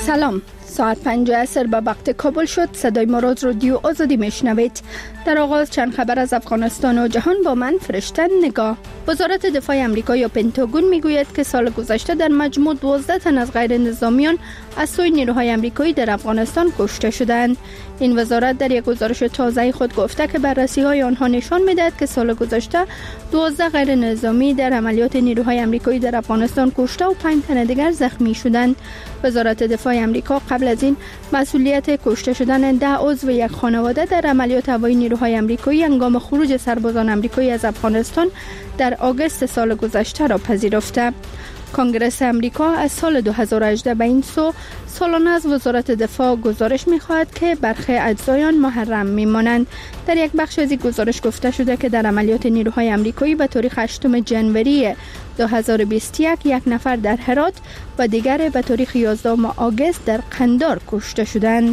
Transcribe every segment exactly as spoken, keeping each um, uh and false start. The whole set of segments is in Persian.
سلام، ساعت پنج عصر به وقت کابل شد. صدای ما را از رادیو آزادی میشنوید. در آغاز چند خبر از افغانستان و جهان با من فرشته نگاه. وزارت دفاع آمریکا یا پنتاگون میگوید که سال گذشته در مجموع دوازده تن از غیر نظامیان از سوی نیروهای آمریکایی در افغانستان کشته شدند. این وزارت در یک گزارش تازه خود گفته که بررسی‌های آنها نشان می‌دهد که سال گذشته دوازده غیر نظامی در عملیات نیروهای آمریکایی در افغانستان کشته و پنج تن دیگر زخمی شدند. وزارت دفاع آمریکا قبل از این مسئولیت کشته شدن ده عضو یک خانواده در عملیات هوایی نیروهای آمریکایی هنگام خروج سربازان آمریکایی از افغانستان در آگوست سال گذشته را پذیرفته. کنگره آمریکا از سال دو هزار و هجده به این سو سالانه از وزارت دفاع گزارش می‌خواهد که برخی اجزای آن محرم می‌مانند. در یک بخش از این گزارش گفته شده که در عملیات نیروهای آمریکایی به تاریخ هشتم ژانویه دو هزار و بیست و یک یک نفر در هرات و دیگر به تاریخ یازدهم آگوست در قندار کشته شدند.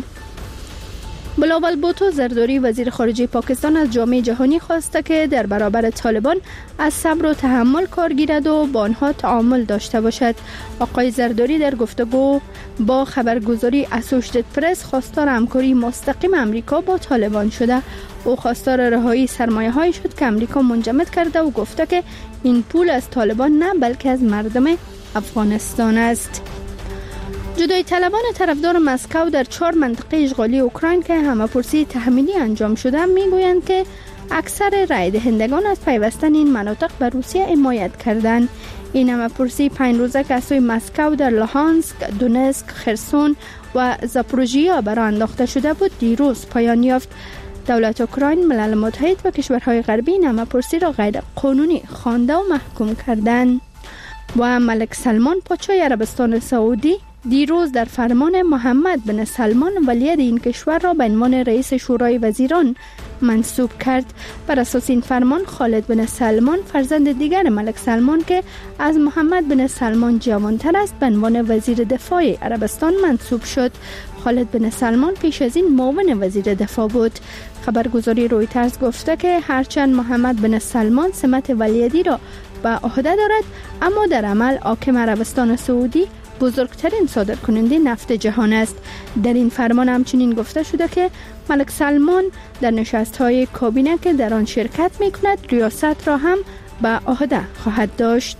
بلاول بوتو زرداری وزیر خارجه پاکستان از جامعه جهانی خواسته که در برابر طالبان از صبر و تحمل کار گیرد و با آنها تعامل داشته باشد. آقای زرداری در گفتگو با خبرگزاری اسوشیتد پرس خواستار همکاری مستقیم امریکا با طالبان شده. او خواستار رهایی سرمایه‌هایی شد که امریکا منجمد کرده و گفته که این پول از طالبان نه بلکه از مردم افغانستان است. جدای طلبان طرفدار مسکو در چهار منطقه اشغالی اوکراین که همه‌پرسی تحمیلی انجام شده میگویند که اکثر رای دهندگان از پیوستن این مناطق به روسیه حمایت کردند. این همه‌پرسی پنج روزه که از سوی مسکو در لوهانسک، دونتسک، خرسون و زاپوروژیا برآ انداخته شده بود دیروز پایان یافت. دولت اوکراین، ملل متحد و کشورهای غربی این همه‌پرسی را غیر قانونی خوانده و محکوم کردند. و ملک سلمان پادشاه عربستان سعودی دیروز در فرمان محمد بن سلمان ولیعهد این کشور را به عنوان رئیس شورای وزیران منصوب کرد. بر اساس این فرمان خالد بن سلمان فرزند دیگر ملک سلمان که از محمد بن سلمان جوانتر است به عنوان وزیر دفاع عربستان منصوب شد. خالد بن سلمان پیش از این معاون وزیر دفاع بود. خبرگزاری رویترز گفته که هرچند محمد بن سلمان سمت ولیعهدی را به عهده دارد اما در عمل حاکم عربستان سعودی بزرگترین صادرکننده نفت جهان است. در این فرمان همچنین گفته شده که ملک سلمان در نشست‌های کابینه که در آن شرکت می‌کند ریاست را هم به عهده خواهد داشت.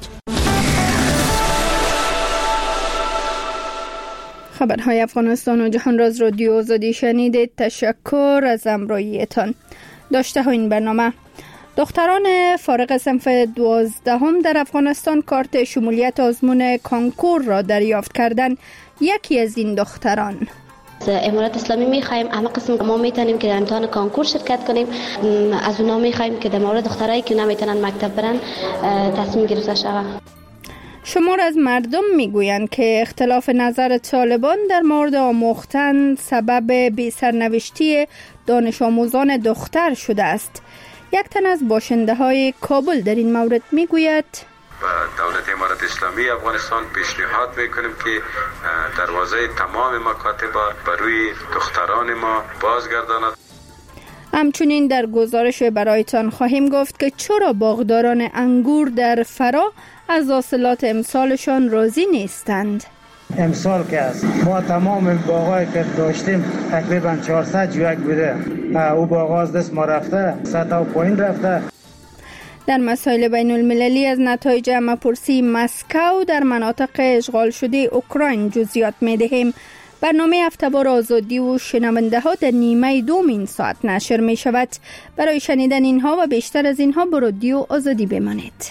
خبرهای افغانستان و جهان را از رادیو آزادی شنیدید. تشکر از همراهیتان. داشته ها این برنامه: دختران فارغ صنف دوازدهم در افغانستان کارت شمولیت آزمون کانکور را دریافت کردند. یکی از این دختران: امارات اسلامی می‌خوایم همه قسم ما میتونیم که در امتحان کانکور شرکت کنیم. از اونا می‌خوایم که در مورد دخترایی که نمیتونن مکتب برن تصمیم گرفته شود. شمار از مردم میگویند که اختلاف نظر طالبان در مورد آموختن سبب بی سرنوشتی دانش آموزان دختر شده است. یک تن از باشنده های کابل در این مورد میگوید: و دولت امارت اسلامی افغانستان پیشنهاد میکنیم که دروازه تمام مکاتب بر روی دختران ما بازگرداند. همچنین در گزارش برایتان خواهیم گفت که چرا باغداران انگور در فرا از حاصلات امسالشان راضی نیستند. امسال که است ما تمام باغایی که داشتیم تقریبا چهارصد جوک بوده، او باغ از دست ما رفته، سطح پایین رفته. در مسائل بین المللی از نتایج همه‌پرسی مسکو در مناطق اشغال شده اوکراین جزئیات می‌دهیم. برنامه هفته‌وار آزادی و شنونده ها در نیمه دوم این ساعت نشر می شود. برای شنیدن اینها و بیشتر از اینها با رادیو آزادی بمانید.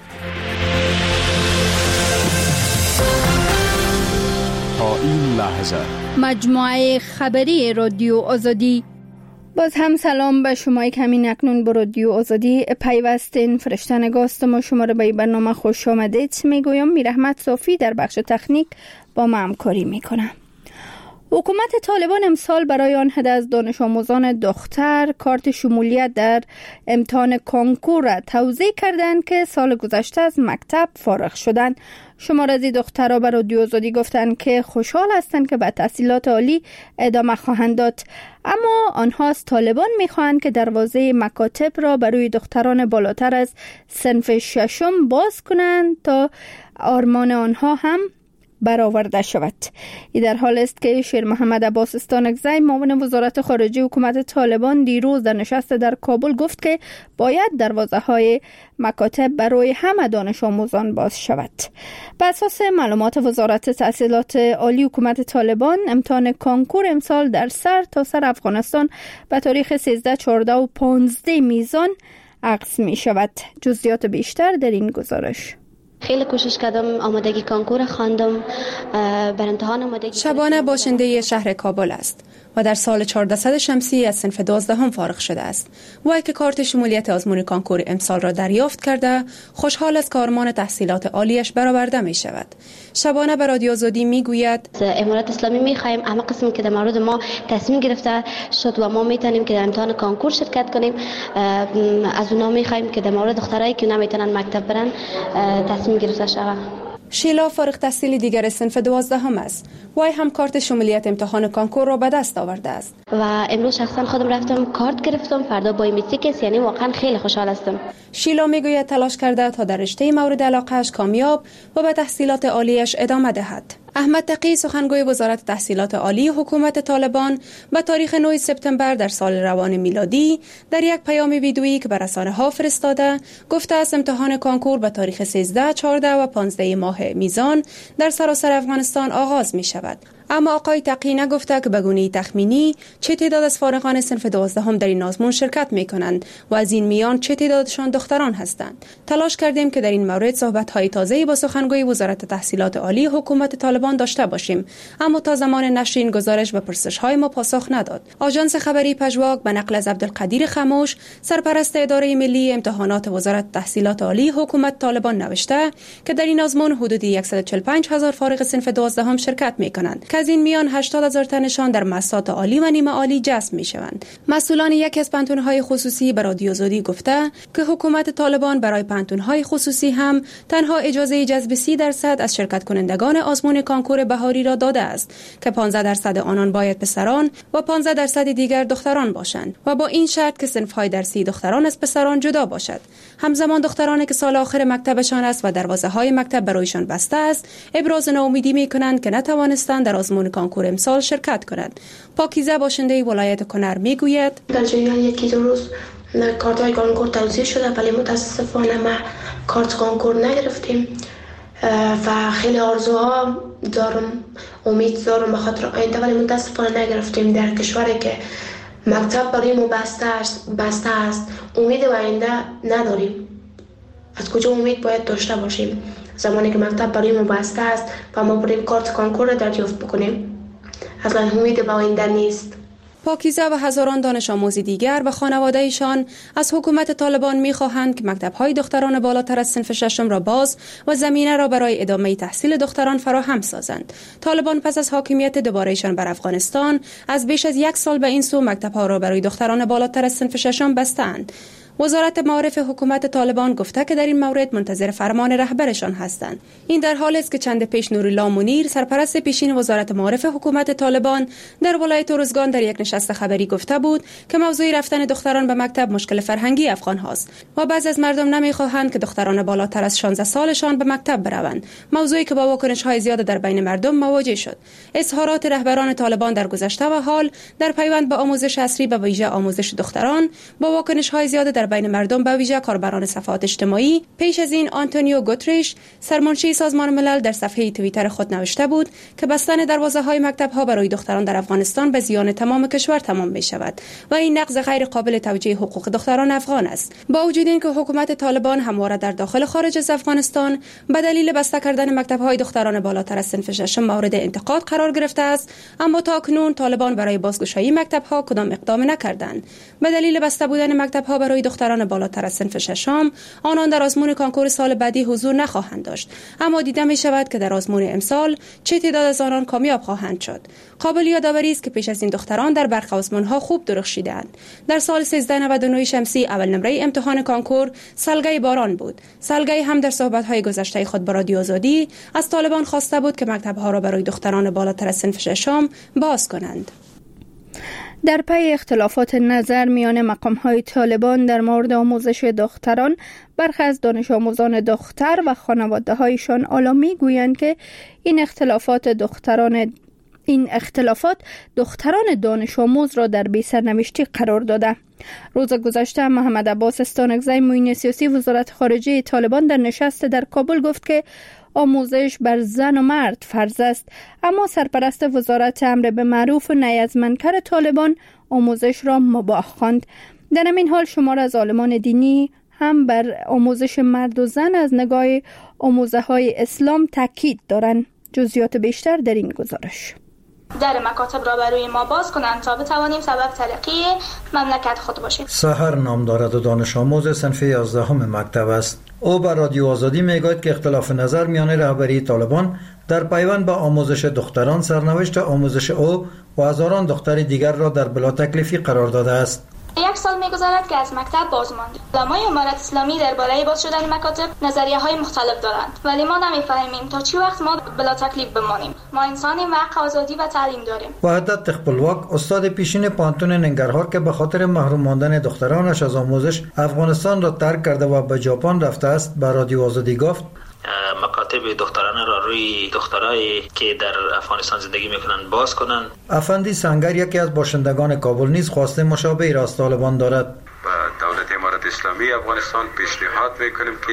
تا این لحظه مجموعه خبری رادیو آزادی. باز هم سلام به شما که همین اکنون با رادیو آزادی پیوستین. فرشته نگاستم و شما را به برنامه خوش آمدید میگویم. میرحمت صافی در بخش تکنیک با ما همکاری میکنه. حکومت طالبان امسال برای آن عده از دانش آموزان دختر کارت شمولیت در امتحان کانکور را توزیع کردند که سال گذشته از مکتب فارغ شدند. شمار از این دخترها به رادیو آزادی گفتند که خوشحال هستند که به تحصیلات عالی ادامه خواهند داد، اما آنها از طالبان میخواهند که دروازه مکاتب را برای دختران بالاتر از صنف ششم باز کنند تا آرمان آنها هم برآورده شود. این در حال است که شیر محمد عباس استانکزی معاون وزارت خارجه حکومت طالبان دیروز در نشست در کابل گفت که باید دروازه های مکاتب برای همه دانش آموزان باز شود. بر اساس معلومات وزارت تحصیلات عالی حکومت طالبان، امتحان کانکور امسال در سر تا سر افغانستان به تاریخ سیزده، چهارده و پانزده میزان عکس می شود. جزئیات بیشتر در این گزارش. خیلی کوشش کردم، آمادگی کانکور خواندم، بر امتحان آمادگی. شبانه باشنده شهر کابل است و در سال چهارصد شمسی از صنف دوازدهم فارغ شده است. وی که کارت شمولیت آزمون کانکور امسال را دریافت کرده، خوشحال از که آرمان تحصیلات عالیش برآورده می شود. شبانه به رادیو آزادی می گوید امارات اسلامی می خواهیم همه قسم که در مورد ما تصمیم گرفته شد و ما می تونیم که در امتحان کانکور شرکت کنیم، از اونا می خواهیم که در مورد دخترایی که نمیتونن مکتب برن تصمیم گرفته شود. شیلا فارغ التحصیل دیگر صنف دوازدهم است. وی هم کارت شمولیت امتحان کانکور را به دست آورده است. و امروز شخصا خودم رفتم کارت گرفتم، فردا بایومتریک، یعنی واقعا خیلی خوشحال هستم. شیلا میگوید تلاش کرده تا در رشته مورد علاقه‌اش کامیاب و به تحصیلات عالیش ادامه دهد. احمد تقی سخنگوی وزارت تحصیلات عالی حکومت طالبان به تاریخ نه سپتامبر در سال روان میلادی در یک پیام ویدیویی که به رسانه‌ها فرستاده گفته است امتحان کانکور به تاریخ سیزده، چهارده و پانزده ماه میزان در سراسر افغانستان آغاز می شود. اما آقای تقی نگفته که به گونه تخمینی چه تعداد از فارغان صنف دوازدهم در این آزمون شرکت می کنند و از این میان چه تعدادشان دختران هستند. تلاش کردیم که در این مورد صحبت‌های تازه‌ای با سخنگوی وزارت تحصیلات عالی حکومت طالبان داشته باشیم، اما تا زمان نشر این گزارش به پرسش‌های ما پاسخ نداد. آژانس خبری پژواک به نقل از عبدالقدیر خموش، سرپرست اداره ملی امتحانات وزارت تحصیلات عالی حکومت طالبان نوشته که در این آزمون حدود صد و چهل و پنج هزار فارغ صنف دوازدهم شرکت می‌کنند. از این میان هشتاد هزار تنشان در مؤسسات عالی و نیمه عالی جذب می شوند. مسئولان یکی از پانتون‌های خصوصی به رادیو آزادی گفته که حکومت طالبان برای پانتون‌های خصوصی هم تنها اجازه جذب سی درصد از شرکت کنندگان آزمون کانکور بهاری را داده است که پانزده درصد آنان باید پسران و پانزده درصد دیگر دختران باشند و با این شرط که صنف‌های درسی دختران از پسران جدا باشد. همزمان دخترانی که سال آخر مکتبشان است و دروازه‌های مکتب برایشان بسته است، ابراز ناامیدی می‌کنند که نتوانستند در آزمون کانکور امسال شرکت کنند. پاکیزه باشنده ولایت کنر میگوید در جریان یکی دو روز کارت های کانکور توزیع شده، ولی متاسفانه ما کارت کانکور نگرفتیم و خیلی آرزوها دارم، امید دارم به خاطر آینده، ولی متاسفانه نگرفتیم. در کشوری که مکتب برای ما بسته است بسته است امید آینده نداریم. از کجا امید باید داشته باشیم زمانی که مکتب برای ما بسته است و ما بریم کارت کانکور دریافت بکنیم؟ اصلا امید به آینده نیست. پاکیزه و هزاران دانش آموز دیگر و خانواده‌ایشان از حکومت طالبان می‌خواهند که مکتب‌های دختران بالاتر از صنف ششم را باز و زمینه را برای ادامه تحصیل دختران فراهم سازند. طالبان پس از حاکمیت دوباره‌شان بر افغانستان از بیش از یک سال به این سو مکتب‌ها را برای دختران بالاتر از صنف ششم بستند. وزارت معارف حکومت طالبان گفته که در این مورد منتظر فرمان رهبرشان هستند. این در حالی است که چند پیش نورالله منیر، سرپرست پیشین وزارت معارف حکومت طالبان، در ولایت ارزگان در یک نشست خبری گفته بود که موضوع رفتن دختران به مکتب مشکل فرهنگی افغان هاست و بعضی از مردم نمیخواهند که دختران بالاتر از شانزده سالشان به مکتب بروند، موضوعی که با واکنش‌های زیاد در بین مردم مواجه شد. اظهارات رهبران طالبان در گذشته و حال در پیوند به آموزش عصری به ویژه آموزش دختران با واکنش‌های زیاد در بین مردم به ویژه کاربران صفحات اجتماعی. پیش از این آنتونیو گوتریش، سرمنشی سازمان ملل، در صفحه توییتر خود نوشته بود که بستن دروازه‌های مکتب‌ها برای دختران در افغانستان به زیان تمام کشور تمام می‌شود و این نقض غیر قابل توجیه حقوق دختران افغان است. با وجود اینکه حکومت طالبان همواره در داخل خارج از افغانستان به دلیل بسته کردن مکتب‌های دختران بالاتر از صنف ششم مورد انتقاد قرار گرفته است، اما تاکنون طالبان برای بازگشایی مکتب‌ها کدام اقدام نکردند. به دلیل بسته بودن مکتب‌ها برای دختران بالاتر از صنف ششم، آنان در آزمون کانکور سال بعدی حضور نخواهند داشت، اما دیده می شود که در آزمون امسال چه تعداد از آنان کامیاب خواهند شد. قابل یادآوری است که پیش از این دختران در برخی آزمون‌ها خوب درخشیدند. در سال سیزده نود و نه شمسی اول نمره امتحان کانکور سالگه باران بود. سالگه هم در صحبت‌های گذشته خود با رادیو آزادی از طالبان خواسته بود که مکتب‌ها را برای دختران بالاتر از صنف ششم باز کنند. در پی اختلافات نظر میان مقام‌های طالبان در مورد آموزش دختران، برخی از دانش آموزان دختر و خانواده‌هایشان حالا می‌گویند که این اختلافات دختران این اختلافات دختران دانش آموز را در بی سرنوشتی قرار داده. روز گذشته محمد عباس استانکزی معین سیاسی وزارت خارجه طالبان در نشست در کابل گفت که آموزش بر زن و مرد فرض است، اما سرپرست وزارت امر به معروف و نهی از منکر طالبان آموزش را مباح خواند. در همین حال شمار از عالمان دینی هم بر آموزش مرد و زن از نگاه آموزه های اسلام تاکید دارند. جزئیات بیشتر در این گزارش. در مکاتب را برای ما باز کنند تا بتوانیم سبب ترقی مملکت خود باشیم. سحر نام دارد و دانش آموز صنف یازدهم مکتب است. او بر رادیو آزادی میگوید که اختلاف نظر میان رهبری طالبان در پیوند به آموزش دختران سرنوشت آموزش او و هزاران دختر دیگر را در بلا تکلیفی قرار داده است. یک سال می‌گذرد که از مکتب باز ماند. علمای امارت اسلامی درباره باز شدن مکاتب نظریه‌های مختلف دارند، ولی ما نمی‌فهمیم تا چه وقت ما بلا تکلیف بمانیم. ما انسانیم و حق آزادی و تعلیم داریم. وحدت خپلواک استاد پیشین پانتون ننگرهار که به خاطر محروم ماندن دخترانش از آموزش افغانستان را ترک کرده و به ژاپن رفته است، به رادیو آزادی گفت مکاتب دخترانه را روی دخترایی که در افغانستان زندگی میکنند باز کنند. افندی سنگر یکی از باشندگان کابل نیز خواسته مشابهی را از طالبان دارد. با دولت امارت اسلامی افغانستان پیشنهاد میکنیم که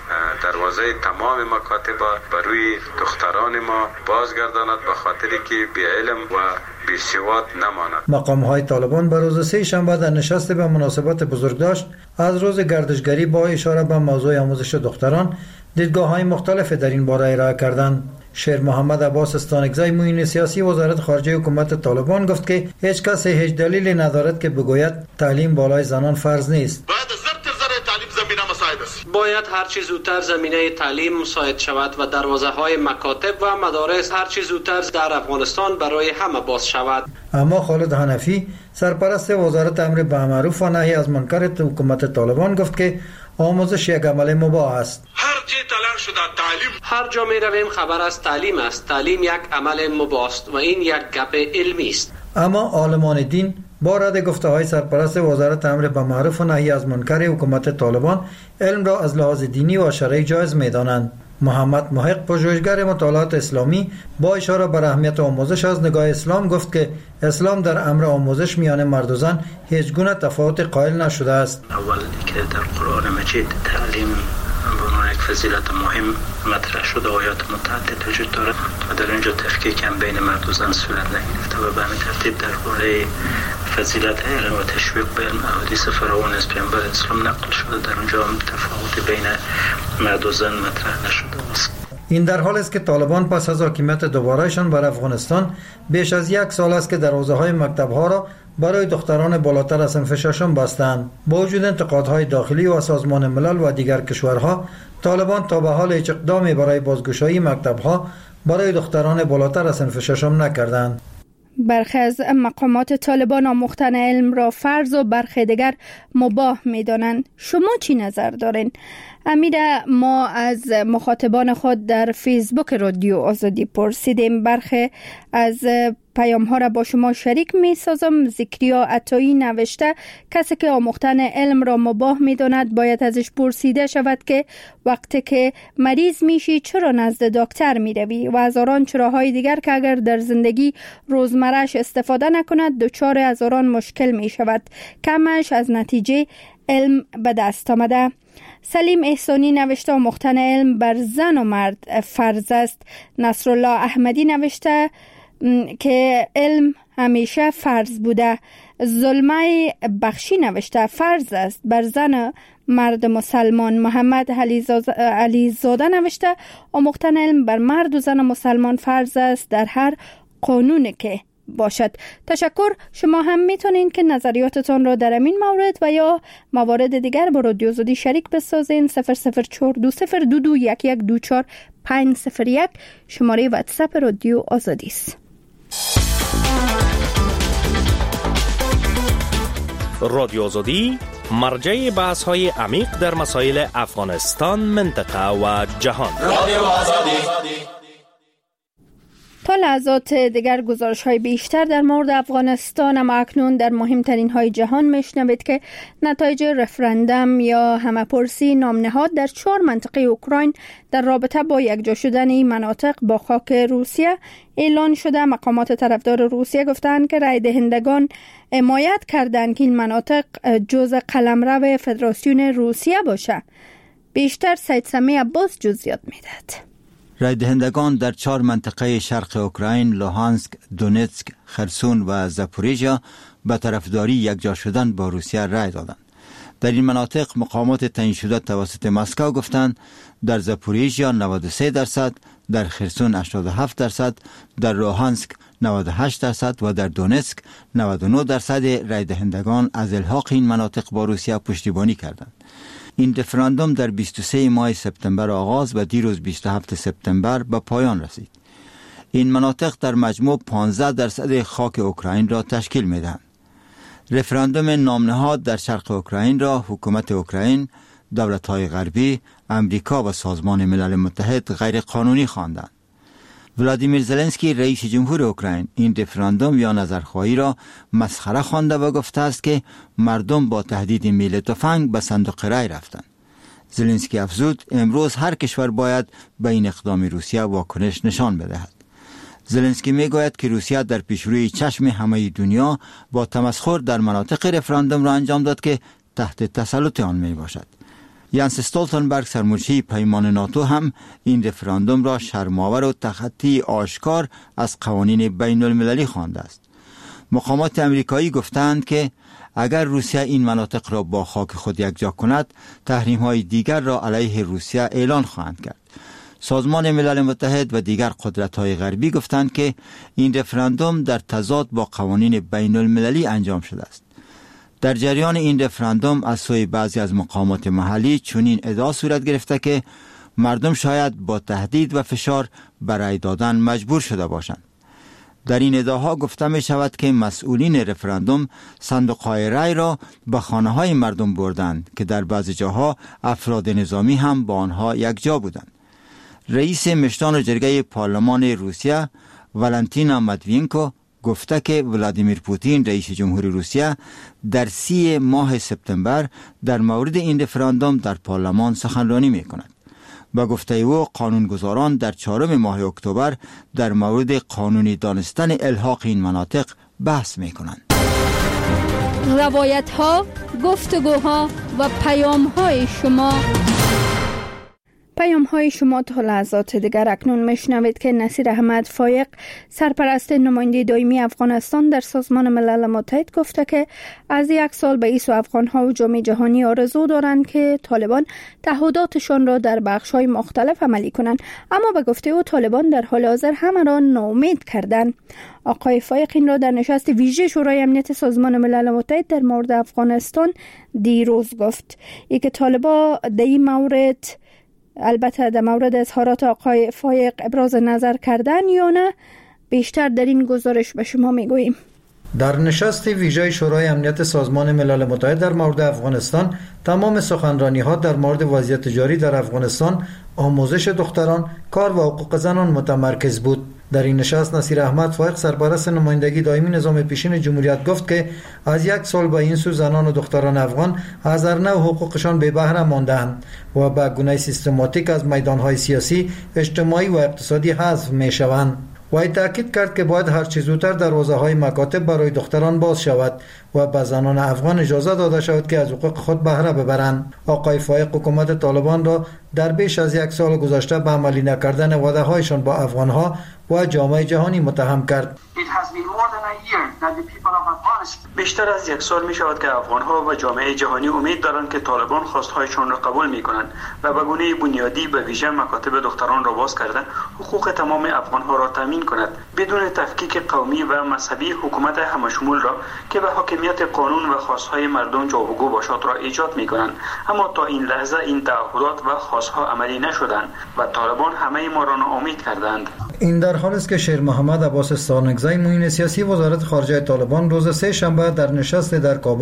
دروازه تمام مکاتب بر روی دختران ما بازگرداند، به خاطری که بی علم و بی سواد نماند. مقام های طالبان به روز سه شنبه در نشست به مناسبت بزرگداشت از روز گردشگری با اشاره به موضوع آموزش دختران دیدگاه های مختلف در این باره ارائه کردند. شیر محمد عباس استانکزی معین سیاسی وزارت خارجه حکومت طالبان گفت که هیچ کس هیچ دلیلی ندارد که بگوید تعلیم بالای زنان فرض نیست. باید زر تر زر تعلیم زمینه مساعد است. باید هر چیز زودتر زمینه تعلیم مساعد شود و دروازه های مکاتب و مدارس هر چیز زودتر در افغانستان برای همه باز شود. اما خالد حنفی سرپرست وزارت امر به معروف و نهی از منکر حکومت طالبان گفت که آموزش یک عمل مباح است. هر جا تلاش شده تعلیم، هر جا می رویم خبر از تعلیم است. تعلیم یک عمل مباح است و این یک گپ علمی است. اما عالمان دین با رد گفته های سرپرست وزارت امر به معروف و نهی از منکر حکومت طالبان علم را از لحاظ دینی و شرعی جایز می دانند. محمد محق پژوهشگر مطالعات اسلامی با اشاره بر اهمیت آموزش از نگاه اسلام گفت که اسلام در امر آموزش میان مرد و زن هیچ گونه تفاوت قائل نشده است. اول که در قرآن مجید تعلیم به عنوان یک فضیلت مهم مطرح شده، آیات متعدد وجود دارد و در اینجا تفکیک هم بین مرد و زن صورت نگرفته و به همین ترتیب درباره فضیلت علم و تشویق به علم احادیث فراوان از پیامبر اسلام نقل شده، در اونجا هم تفاوت بین مرد و زن مطرح نشده است. این در حال است که طالبان پس از حاکمیت دوبارهشان بر افغانستان بیش از یک سال است که دروازه‌های مکتب‌ها را برای دختران بالاتر از صنف ششم بستند. با وجود انتقادهای داخلی و سازمان ملل و دیگر کشورها، طالبان تا به حال هیچ اقدامی برای بازگشایی مکتب‌ها برای دختران بالاتر از صنف ششم نکردند. برخی از مقامات طالبان آموختن علم را فرض و برخی دیگر مباح می دانند. شما چی نظر دارین؟ امیر، ما از مخاطبان خود در فیسبوک رادیو آزادی پرسیدیم. برخی از پیام ها را با شما شریک می سازم. ذکریا عطایی نوشته کسی که آموختن علم را مباح می داند باید ازش پرسیده شود که وقتی که مریض میشی چرا نزد دکتر می روی و هزاران چراهای دیگر که اگر در زندگی روزمرهش استفاده نکند دچار هزاران مشکل می شود. کمش از نتیجه علم به دست آمده. سلیم احسانی نوشته آموختن علم بر زن و مرد فرض است. نصرالله احمدی نوشته که علم همیشه فرض بوده. ظلمه بخشی نوشته فرض است بر زن مرد مسلمان. محمد علی زاده نوشته آموختن علم بر مرد و زن مسلمان فرض است در هر قانون که باشد. تشکر. شما هم میتونین که نظریاتتان را در این مورد و یا موارد دیگر با رادیو آزادی شریک بسازین. صفر صفر چهار دو صفر دو دو یک یک دو چهار پنج صفر یک شماره واتساپ رادیو آزادی است. رادیو آزادی مرجع بحث های عمیق در مسائل افغانستان، منطقه و جهان. رادیو آزادی. تا لحظات دیگر گزارش های بیشتر در مورد افغانستان، اما اکنون در مهمترین های جهان میشنوید که نتایج رفراندوم یا همه‌پرسی نامنهاد در چهار منطقه اوکراین در رابطه با یکجا شدن این مناطق با خاک روسیه اعلان شده. مقامات طرفدار روسیه گفتند که رای دهندگان حمایت کردند که این مناطق جزء قلمرو فدراسیون روسیه باشه. بیشتر سید سمی عباس جزئیات میدهد. رای دهندگان در چهار منطقه شرق اوکراین، لوهانسک، دونتسک، خرسون و زاپوریژیا به طرفداری یکجا شدن با روسیه رای دادند. در این مناطق مقامات تعیین شده توسط مسکو گفتند در زاپوریژیا نود و سه درصد، در خرسون هشتاد و هفت درصد، در لوهانسک نود و هشت درصد و در دونتسک نود و نه درصد رای دهندگان از الحاق این مناطق با روسیه پشتیبانی کردند. این رفراندوم در بیست و سه ماه سپتامبر آغاز و دیروز بیست و هفتم سپتامبر به پایان رسید. این مناطق در مجموع پانزده درصد خاک اوکراین را تشکیل می‌دهند. رفراندوم نامنهاد در شرق اوکراین را حکومت اوکراین، دولت‌های غربی، امریکا و سازمان ملل متحد غیر قانونی خواندند. ولادیمیر زلنسکی رئیس جمهور اوکراین این رفراندوم یا نظرخواهی را مسخره خوانده و گفته است که مردم با تهدید میل تفنگ به صندوق رای رفتند. زلنسکی افزود امروز هر کشور باید به این اقدام روسیه واکنش نشان بدهد. زلنسکی میگوید که روسیه در پیشروی چشم همه دنیا با تمسخر در مناطق رفراندوم را انجام داد که تحت تسلط آن می باشد. یانس استولتنبرگ سرمرشی پیمان ناتو هم این رفراندوم را شرم‌آور و تخطی آشکار از قوانین بین المللی خوانده است. مقامات امریکایی گفتند که اگر روسیه این مناطق را با خاک خود یکجا کند، تحریم‌های دیگر را علیه روسیه اعلان خواهند کرد. سازمان ملل متحد و دیگر قدرت‌های غربی گفتند که این رفراندوم در تضاد با قوانین بین المللی انجام شده است. در جریان این رفراندوم از سوی بعضی از مقامات محلی چنین ادعا صورت گرفته که مردم شاید با تهدید و فشار برای دادن مجبور شده باشند. در این ادعاها گفته می شود که مسئولین رفراندوم صندوق‌های رای را به خانه‌های مردم بردند که در بعضی جاها افراد نظامی هم با آنها یکجا بودند. رئیس مشتان جرگه پارلمان روسیه والنتینا مدوینکو گفته که ولادیمیر پوتین رئیس جمهور روسیه در سی ماه سپتامبر در مورد این رفراندوم در پارلمان سخنرانی می کند. با گفته او قانونگذاران در چهارم ماه اکتبر در مورد قانونی دانستن الحاق این مناطق بحث می کنند. روایت ها، گفتگوها و پیام های شما پیام های شما تا لحظات دیگر. اکنون میشنوید که نصیر احمد فایق سرپرست نماینده دائمی افغانستان در سازمان ملل متحد گفته که از یک سال به این سو افغان ها و جامعه جهانی آرزو دارند که طالبان تعهداتشان را در بخش های مختلف عملی کنند، اما به گفته او طالبان در حال حاضر همه را ناامید کردند. آقای فایق این را در نشست ویژه شورای امنیت سازمان ملل متحد در مورد افغانستان دیروز گفت. ای که طالبان در این مورد البته در مورد اظهارات آقای فایق ابراز نظر کردن یا نه، بیشتر در این گزارش به شما میگوییم. در نشست ویژه شورای امنیت سازمان ملل متحد در مورد افغانستان تمام سخنرانی ها در مورد وضعیت جاری در افغانستان، آموزش دختران، کار و حقوق زنان متمرکز بود. در این نشست نصیر احمد فایق سرپرست نمایندگی دائمی نظام پیشین جمهوریت گفت که از یک سال به این سو زنان و دختران افغان از ارنه و حقوقشان بے بهره مانده‌اند و به گونه سیستماتیک از میدانهای سیاسی، اجتماعی و اقتصادی حذف میشوند. و تاکید کرد که باید هر چه زودتر دروازه‌های مکاتب برای دختران باز شود و به زنان افغان اجازه داده شود که از حقوق خود بهره ببرند. آقای فایق حکومت طالبان را در بیش از یک سال گذشته به عملی نکردن وعده‌هایشان با افغان‌ها و جامعه جهانی متهم کرد. بیشتر از یک سال می شود که افغان‌ها و جامعه جهانی امید دارند که طالبان خواستهایشان را قبول می کنند و به گونه بنیادی به ویژه مکاتب دختران را باز کرده حقوق تمام افغان‌ها را تامین کند بدون تفکیک قومی و مذهبی. حکومت همشمول را که به حاکمیت قانون و خواستهای مردم جوابگو باشد را ایجاد می کنند، اما تا این لحظه این تعهدات و خواستها عملی نشدند و طالبان همه ما را ناامید کردند. این در حالی است که شیر محمد عباس استانکزی معین سیاسی وزارت خارجه طالبان روز سه شنبه در نشست در کابل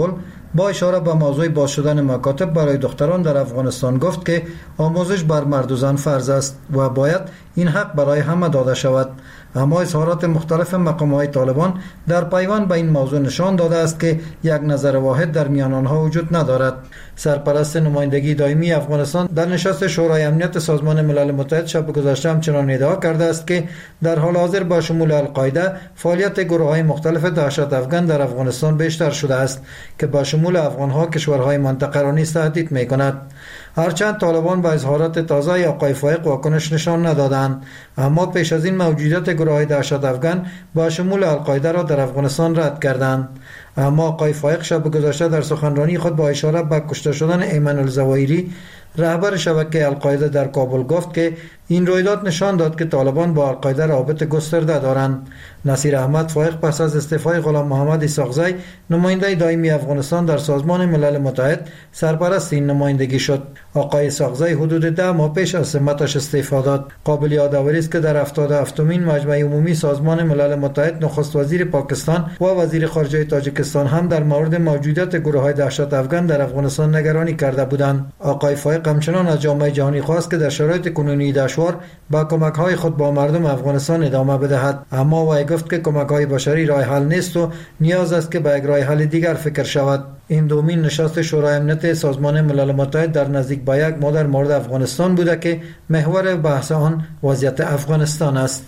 با اشاره به موضوع باز شدن مکاتب برای دختران در افغانستان گفت که آموزش بر مرد و زن فرض است و باید این حق برای همه داده شود. اما اظهارات مختلف مقام‌های طالبان در پیوند به این موضوع نشان داده است که یک نظر واحد در میان آنها وجود ندارد. سرپرست نمایندگی دائمی افغانستان در نشست شورای امنیت سازمان ملل متحد شب گذشته همچنان ادعا کرده است که در حال حاضر با شمول القاعده فعالیت گروه‌های مختلف دهشت افغان در افغانستان بیشتر شده است که با شمول افغان‌ها کشورهای منطقه را نیز تهدید می‌کند. هرچند طالبان با اظهارات تازه آقای فائق واکنش نشان ندادند، اما پیش از این موجودیت گروه‌های دهشت افغان با شمول القاعده را در افغانستان رد کردند. اما آقای فائق شب گذشته در سخنرانی خود با اشاره به کشته شدن ایمن الزوایری رهبر شبکه القاعده در کابل گفت که این رویداد نشان داد که طالبان با القاعده رابط گسترده دارند. نصیر احمد فائق پس از استعفای غلام محمد اسحاقزی نماینده دائمی افغانستان در سازمان ملل متحد سرپرست این نمایندگی شد. آقای اسحاقزی حدود ده ماه پیش از سمتش استعفا داد. قابل یادآوری است که در هفتاد و هفتمین مجمع عمومی سازمان ملل متحد نخست وزیر پاکستان و وزیر خارجه تاجیکستان هم در مورد موجودیت گروه‌های دهشت افغان در افغانستان نگرانی کرده بودند. آقای فائق همچنان از جامعه جهانی خواست که در شرایط کنونی دشوار با کمک‌های خود با مردم افغانستان ادامه بدهد، اما وی گفت که کمک‌های بشری راه حل نیست و نیاز است که به یک راه حل دیگر فکر شود. این دومین نشست شورای امنیت سازمان ملل متحد در نزدیک به یک ماه در مورد افغانستان بوده که محور بحث آن وضعیت افغانستان است.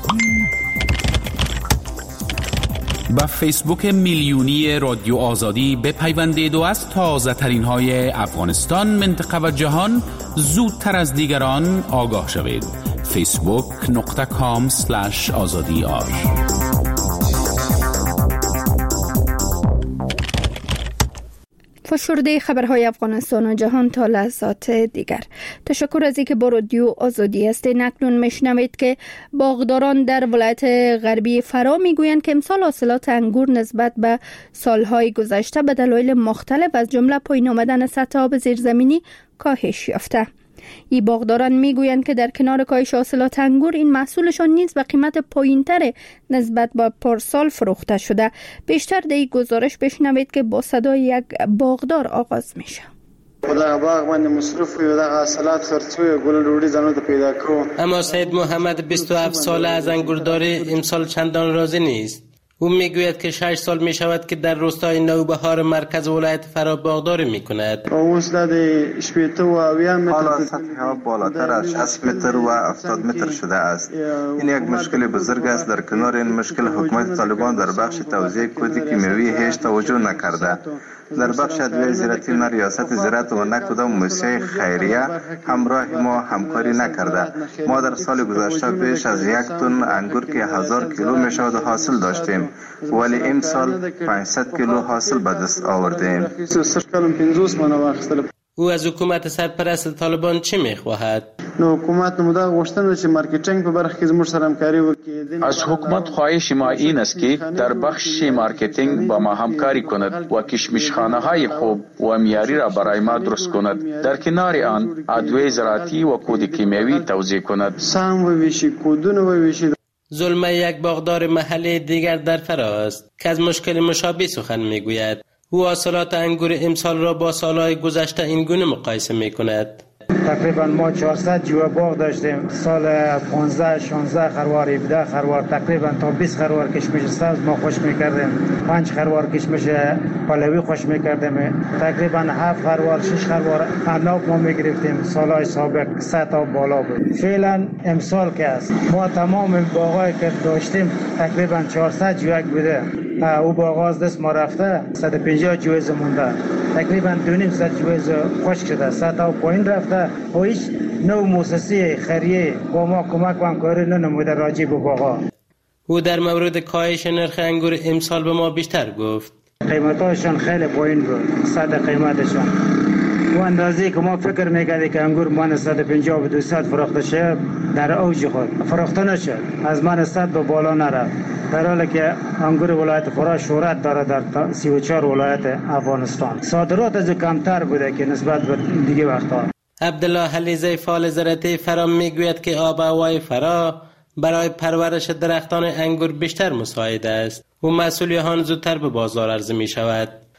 با فیسبوک میلیونی رادیو آزادی بپیوندید و از تازه ترین های افغانستان، منطقه و جهان زودتر از دیگران آگاه شوید. فیسبوک نقطه کام سلش آزادی آر. فشرده خبرهای افغانستان و جهان تا لحظات دیگر. تشکر از اینکه با رادیو آزادی هستید. اکنون میشنوید که باغداران در ولایت غربی فرا میگویند که امسال حاصلات انگور نسبت به سالهای گذشته به دلایل مختلف از جمله پایین آمدن سطح آب زیرزمینی کاهش یافته. ای باغداران میگویند که در کنار کاهش حاصلات انگور این محصولشان نیز به قیمت پایینتر نسبت به پارسال فروخته شده. بیشتر در این گزارش بشنوید که با صدای یک باغدار آغاز میشه. خدا باغ من مصرف و دا حاصلات خرڅوي ګل روړي زنه ته پیدا کو. اما سید محمد بیست و هفت ساله از انگورداری امسال چندان راضی نیست. او میگوید که شش سال می شود که در روستای نوبهار مرکز ولایت فرا باغداری می کند. اوس د شپږ و اویا متر حالا سطح بالاتر از شصت متر و هفتاد متر شده است. این یک مشکل بزرگ است. در کنار این مشکل حکومت طالبان در بخش توزیع کود کیمیاوی هیچ توجه نکرده. در بخش ادویه زراعتی نه ریاست زراعت و نه کدام مؤسسه خیریه همراه ما همکاری نکرده. ما در سال گذشته بیش از یک تن انگور که هزار کیلو می شود حاصل داشتیم، ولی امسال پانصد کیلو حاصل به دست آوردیم. او از حکومت سرپرست طالبان چه میخواهد؟ نو حکومت نموده غوښتنه چې مارکیټینګ په برخه کې زموږ سره همکاري وکړي. از حکومت خواهش ما این است که در بخش مارکتینگ با ما همکاری کند و کشمشخانه های خوب و معیاری را برای ما درست کند. در کنار آن ادویه زراعتی و کود کیمیاوی توزیع کند. سام و ویشی کودونه و ویشی. ظلم یک باغدار محلی دیگر در فرا است که از مشکل مشابه سخن میگوید. او حاصلات انگور امسال را با سالهای گذشته این گونه مقایسه میکند. تقریبا ما چهارصد جوه باغ داشتیم. سال پانزده شانزده خروار هفده خروار تقریبا تا بیست خروار کشمش سبز ما خوش میکردیم. پنج خروار کشمش پلوی خوش میکردیم. تقریبا هفت خروار شش خروار عناب ما میگرفتیم. سالهای سابق صد تا بالا بود. فعلا امسال که است ما تمام باغایی که داشتیم تقریبا چهارصد جوه بوده. او باغ از دست ما رفته. صد و پنجاه جوه مونده. تقریبا دو نیم صد جوه خشک شده. صد تا پایین رفته. و هیچ نوع مؤسسه خیریه با ما کمک و همکاری ننموده راجع به باغا. او در مورد کاهش نرخ انگور امسال به ما بیشتر گفت. قیمتاشون خیلی پایین بود. صد قیمتشون و اندازه که ما فکر میکردیم که انگور من صد و پنجاه و دویست فروخته شد در اوج خود فروخته نشد. از من صد به بالا نرفت، در حالی که انگور ولایت فرا شهرت داره در سی و چهار ولایت افغانستان. صادرات از کمتر بوده که نسبت به دیگه وقتا. عبدالله حلیزه فعال زراعتی فرا میگوید که آب و هوای فرا برای پرورش درختان انگور بیشتر مساعد است و محصول آن زودتر به بازار عرضه می شود.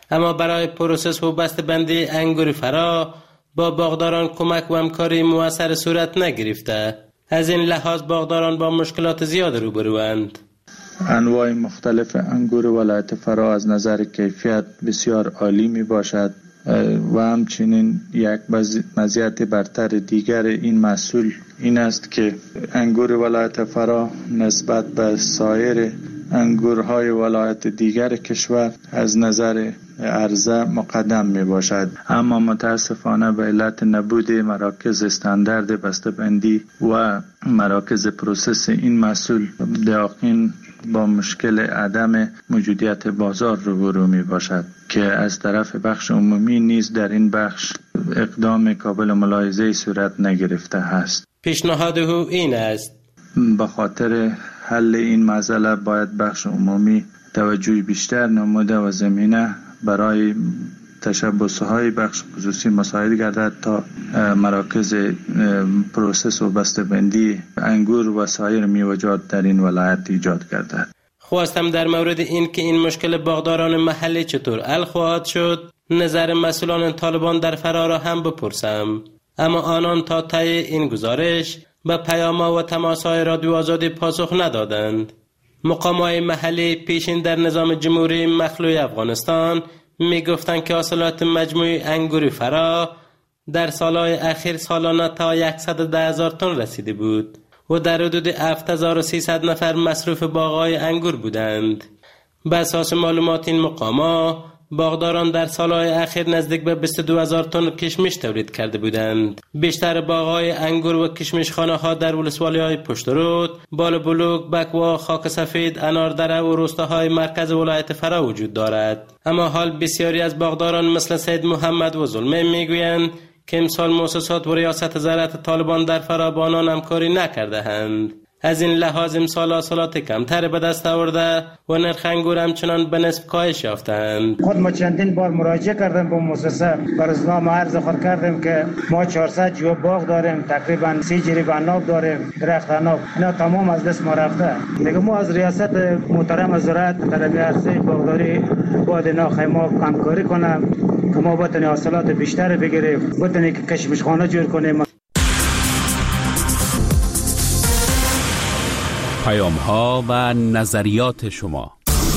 اما برای پروسس و بسته‌بندی انگور فرا با باغداران کمک و همکاری موثر صورت نگرفته. از این لحاظ باغداران با مشکلات زیاد روبروند. انواع مختلف انگور ولایت فرا از نظر کیفیت بسیار عالی می باشد و همچنین یک مزیت برتر دیگر این محصول این است که انگور ولایت فرا نسبت به سایر انگورهای ولایت دیگر کشور از نظر عرضه مقدم می باشد، اما متاسفانه به علت نبود مراکز استاندارد بسته‌بندی و مراکز پروسس این محصول دقیقاً با مشکل عدم موجودیت بازار روبرو می باشد که از طرف بخش عمومی نیز در این بخش اقدام قابل ملاحظه صورت نگرفته است. پیشنهاد او این است به خاطر حل این مسئله باید بخش عمومی توجه بیشتر نموده و زمینه برای تشبث‌های بخش خصوصی مساعد گردد تا مراکز پروسس و بسته‌بندی انگور و سایر میوه‌جات در این ولایت ایجاد گردد. خواستم در مورد این که این مشکل باغداران محلی چطور حل خواهد شد نظر مسئولان طالبان در فرا را هم بپرسم، اما آنان تا طی این گزارش به پیام‌ها و تماس‌های رادیو آزادی پاسخ ندادند. مقام‌های محلی پیشین در نظام جمهوری مخلوع افغانستان می گفتند که حاصلات مجموعی انگور فرا در سالهای اخیر سالانه تا صد و ده هزار تن رسیده بود و در حدود هفت هزار و سیصد نفر مصروف باغ‌های انگور بودند. به اساس معلومات این مقام‌ها باغداران در سالهای اخیر نزدیک به بیست و دو هزار تن کشمش تولید کرده بودند. بیشتر باغ‌های انگور و کشمشخانه‌ها در ولسوالی‌های پشترود، بالابلوک، بکوا، خاک سفید، اناردره و روستاهای مرکز ولایت فرا وجود دارد. اما حال بسیاری از باغداران مثل سید محمد و ظلمه میگویند که امسال مؤسسات و ریاست زراعت طالبان در فرا با آنان همکاری نکرده‌اند. از این لحاظ امسال حاصلات کمتر به دست آورده و نرخ انگور همچنان به نصف کاهش یافتند. خود ما چندین بار مراجعه کردیم به مؤسسه، بر روزنامه عرض خود کردیم که ما چهارصد جو باغ داریم، تقریبا سی جریب عناب داریم، درخت عناب، اینا تمام از دست ما رفته. دیگه ما از ریاست محترم زراعت در عرصه باغداری باید اینا خیما همکاری کنم که ما بتونیم حاصلات بیشتر بگیریم، بتونیم که کشمشخانه جور کنیم. پیام ها و نظریات شما.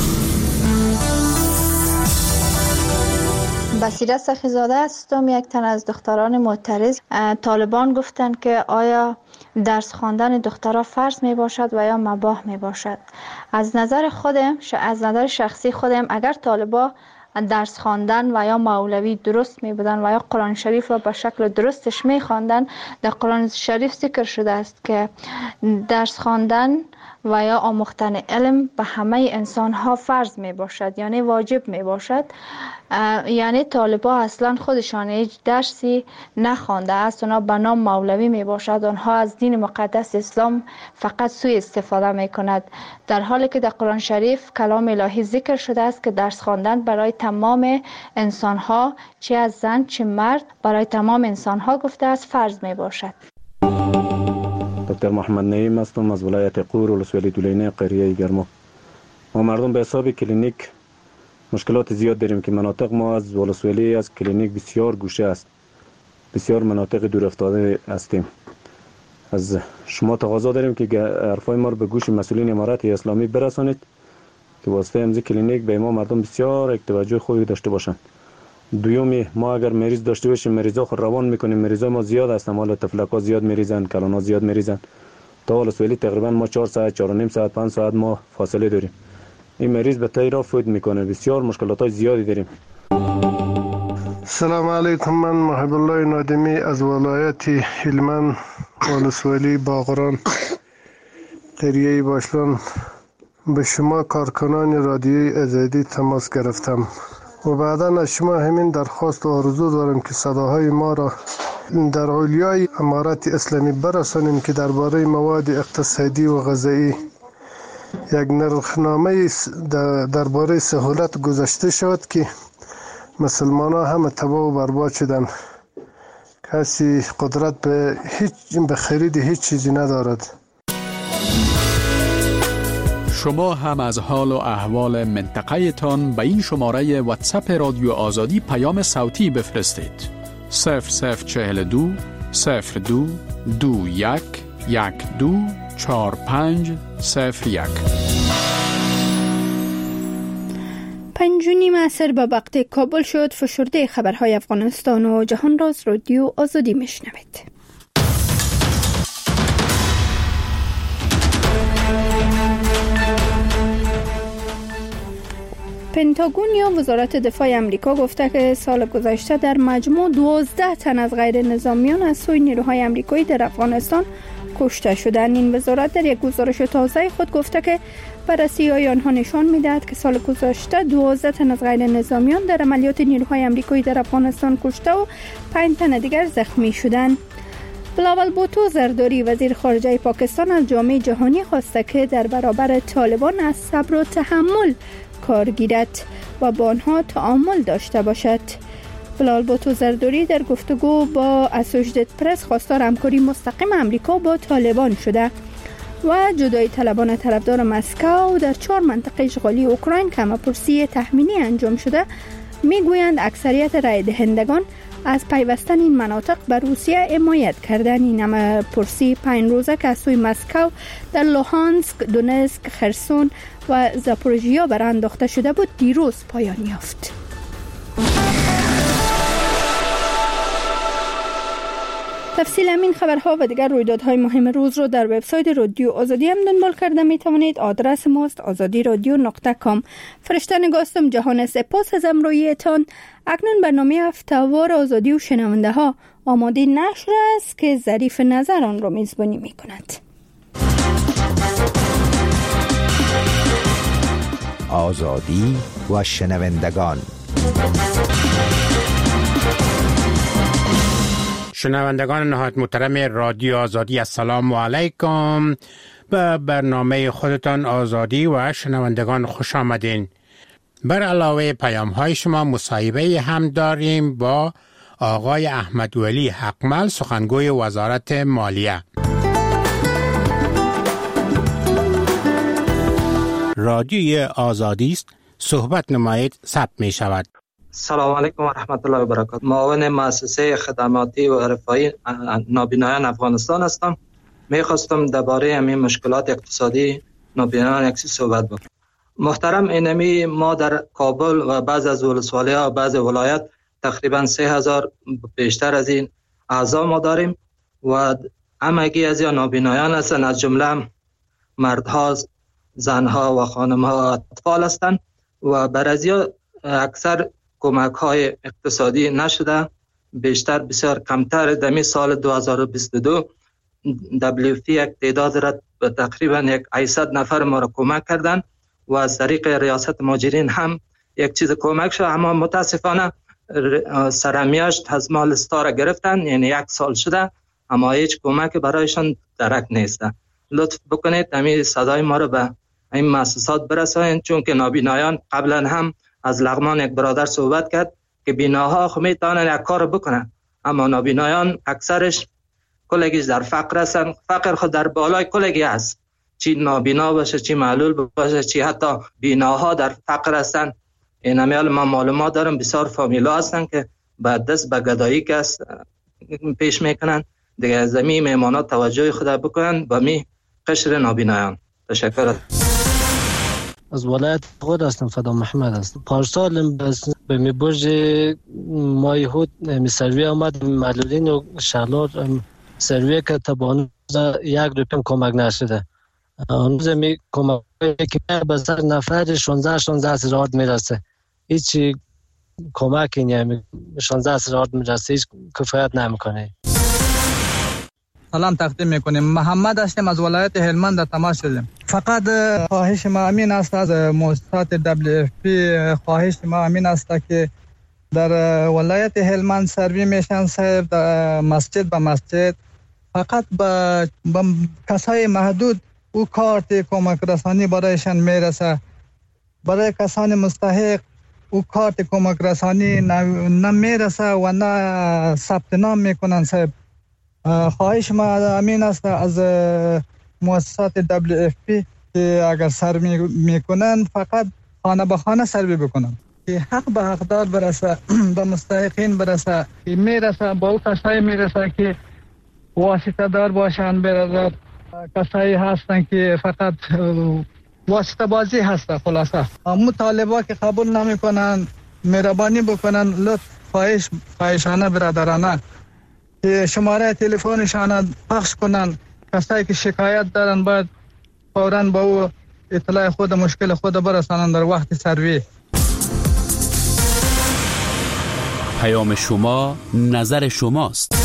بصیره سخیزاده هستم، یک تن از دختران معترض. طالبان گفتند که آیا درس خواندن دخترها فرض می باشد و یا مباح می باشد. از نظر خودم، از نظر شخصی خودم، اگر طالبا درس خواندن و یا مولوی درست می بودن و یا قرآن شریف را به شکل درستش می خواندن، در قرآن شریف ذکر شده است که درس خواندن و یا آموختن علم به همه انسان ها فرض می باشد، یعنی واجب می باشد. یعنی طالبا اصلا خودشان هیچ درسی نخوانده است، اونا به نام مولوی می باشد، آنها از دین مقدس اسلام فقط سوء استفاده می کند، در حالی که در قرآن شریف کلام الهی ذکر شده است که درس خواندن برای تمام انسان ها، چه از زن چه مرد، برای تمام انسان ها گفته است فرض می باشد. دکتر محمد نعیم هستم از ولایت قور ولسوالی دولینه قریه گرما. ما مردم به حساب کلینیک مشکلات زیاد داریم که مناطق ما از ولسوالی از کلینیک بسیار گوشه است، بسیار مناطق دور افتاده هستیم. از شما تقاضا داریم که حرفای ما رو به گوش مسئولین امارت اسلامی برسانید که واسطه امضای کلینیک به ما مردم بسیار توجه خوبی داشته باشند. دومی، ما اگر مریض داشته باشیم مریضا خود روان میکنیم، مریضا ما زیاد هستن، حالا تفلکا زیاد میریزن، کلانا زیاد میریزن، تا ولسوالی تقریبا ما چهار ساعت چهار و نیم ساعت پنج ساعت ما فاصله داریم. این مریض به تایی را فوت میکنه، بسیار مشکلات های زیادی داریم. سلام علیکم، من محب الله نادمی از ولایت هلمند ولسوالی باغران قریه باشلان به شما کارکنان رادیوی آزادی تماس گرفتم و بعدا از شما همین درخواست و آرزو دارم که صداهای ما را در علیای امارت اسلامی برسانیم که درباره مواد اقتصادی و غذایی یک نرخنامه درباره سهولت گذاشته شود که مسلمان ها همه تباه و برباد شدن، کسی قدرت به هیچ به خرید هیچ چیزی ندارد. شما هم از حال و احوال منطقه تان به این شماره واتساپ رادیو آزادی پیام صوتی بفرستید. صفر صفر چهل دو صفر دو دو یک یک دو چهار پنج صفر یک. پنج و نیم عصر به وقت کابل شد. فشرده خبرهای افغانستان و جهان را از رادیو آزادی میشنوید. پنتاگون یا وزارت دفاع امریکا گفته که سال گذشته در مجموع دوازده تن از غیر نظامیان از سوی نیروهای امریکایی در افغانستان کشته شدند. این وزارت در یک گزارش تازه خود گفته که بررسی‌های آنها نشان می‌دهد که سال گذشته دوازده تن از غیر نظامیان در عملیات نیروهای امریکایی در افغانستان کشته و پنج تن دیگر زخمی شدند. بلاول بوتو زرداری وزیر خارجه پاکستان از جامعه جهانی خواسته که در برابر طالبان از صبر و تحمل کار گیرد و با آنها تعامل داشته باشد. بلاول بوتو زرداری در گفتگو با اسوشییتد پرس خواستار همکاری مستقیم امریکا با طالبان شده و جدای طلبان طرفدار مسکو در چهار منطقه اشغالی اوکراین که همه‌پرسی تخمینی انجام شده میگویند اکثریت رای دهندگان از پیوستن این مناطق به روسیه حمایت کردن. این همه‌پرسی پنج روزه که از سوی مسکو در لوهانسک، دونتسک، خرسون و زاپوریژیا برآ انداخته شده بود دیروز پایان یافت. تفصیل همین خبرها و دیگر رویدادهای مهم روز رو در وبسایت رادیو آزادی هم دنبال کرده می توانید. آدرس ماست آزادی رادیو نقطه کام. فرشته نگاستم جهان سپاس از امرویتان. اکنون برنامه هفته‌وار آزادی و شنونده ها آماده نشر است که ظریف نظر آن را میزبانی می کند. آزادی و شنوندگان. شنوندگان نهایت محترم رادیو آزادی، السلام علیکم. به برنامه خودتان آزادی و شنوندگان خوش آمدین. بر علاوه پیام های شما مصاحبه هم داریم با آقای احمدولی حقمل، سخنگوی وزارت مالیه. رادیوی آزادی است، صحبت نمایید، ثبت می شود. سلام علیکم و رحمت الله و برکاته. معاون مؤسسه خدماتی و رفاهی نابینایان افغانستان هستم. میخواستم درباره همین مشکلات اقتصادی نابینایان یک صحبت بکنم. محترم، اینمی ما در کابل و بعض از ولسوالی‌ها و بعض ولایت تقریبا سه هزار بیشتر از این اعضا ما داریم و همگی از یا نابینایان هستند، از جمله مردها، زنها و خانمها و اطفال هستند و برازیا اکثر کمک های اقتصادی نشده، بیشتر بسیار کمتر. دمی سال دو هزار و بیست و دو دبلیو اف پی یک تعداد را به تقریبا یک هشتصد نفر ما را کمک کردن و از طریق ریاست مهاجرین هم یک چیز کمک شد، اما متاسفانه سرمیاشت از مال استا را گرفتن، یعنی یک سال شده اما هیچ کمک برایشان درک نیست. لطف بکنید همین صدای ما را به این مؤسسات برسانید، چون که نابینایان قبلا هم از لغمان یک برادر صحبت کرد که بیناها خب میتونن یک کار بکنن، اما نابینایان اکثرش کلگیش در فقر هستن. فقر خود در بالای کلگی هست، چی نابینا باشه، چی معلول باشه، چی حتی بیناها در فقر هستن. این همیال ما معلومات دارم بسیار فامیلا هستن که بعد دست به گدایی که است پیش میکنن. دیگه از می میمانات توجه خود بکنن به می قشر نابینایان. تشکر. از ولایت خود هستم، فدا محمد هستم. پارسال به می برج مای هود می سروی آمد، معلولین و شهلار سروی که تبان یک روپیم کمک نشده. اون روز می کمک که به سر نفر شانزده شانزده هزار میرسه، هیچی کمکی نمی شانزده هزار میرسه، هیچ کفایت نمیکنه. سلام تقدیم میکنیم. محمد هستیم از ولایت هلمند در تماس شدیم. فقط خواهش ما امین است از مؤسسات دبلیو اف پی، خواهش ما امین است که در ولایت هلمند سروی میشن صاحب در مسجد به مسجد، فقط به کسای محدود او کارت کمک رسانی برایشان میرسه. برای کسان مستحق او کارت کمک رسانی نمیرسه و نه ثبت نام میکنن صاحب. خواهش ما امین است از مؤسسات دبلیو اف پی که اگر سروی میکنن فقط خانه به خانه سروی بکنن که حق به حقدار برسه، به مستحقین برسه، که میرسه با او کسایی میرسه که واسطه دار باشن. برادر کسایی هستن که فقط واسطه بازی هسته. خلاصه مطالبه که قبول نمی کنن، مهربانی بکنن، لطف خواهش خواهشانه برادرانه که شماره تلفنشان پخش کنن. کسایی که شکایت دارن باید فوراً با او اطلاع خود مشکل خود برسانن در وقت سروی. پیام شما نظر شماست.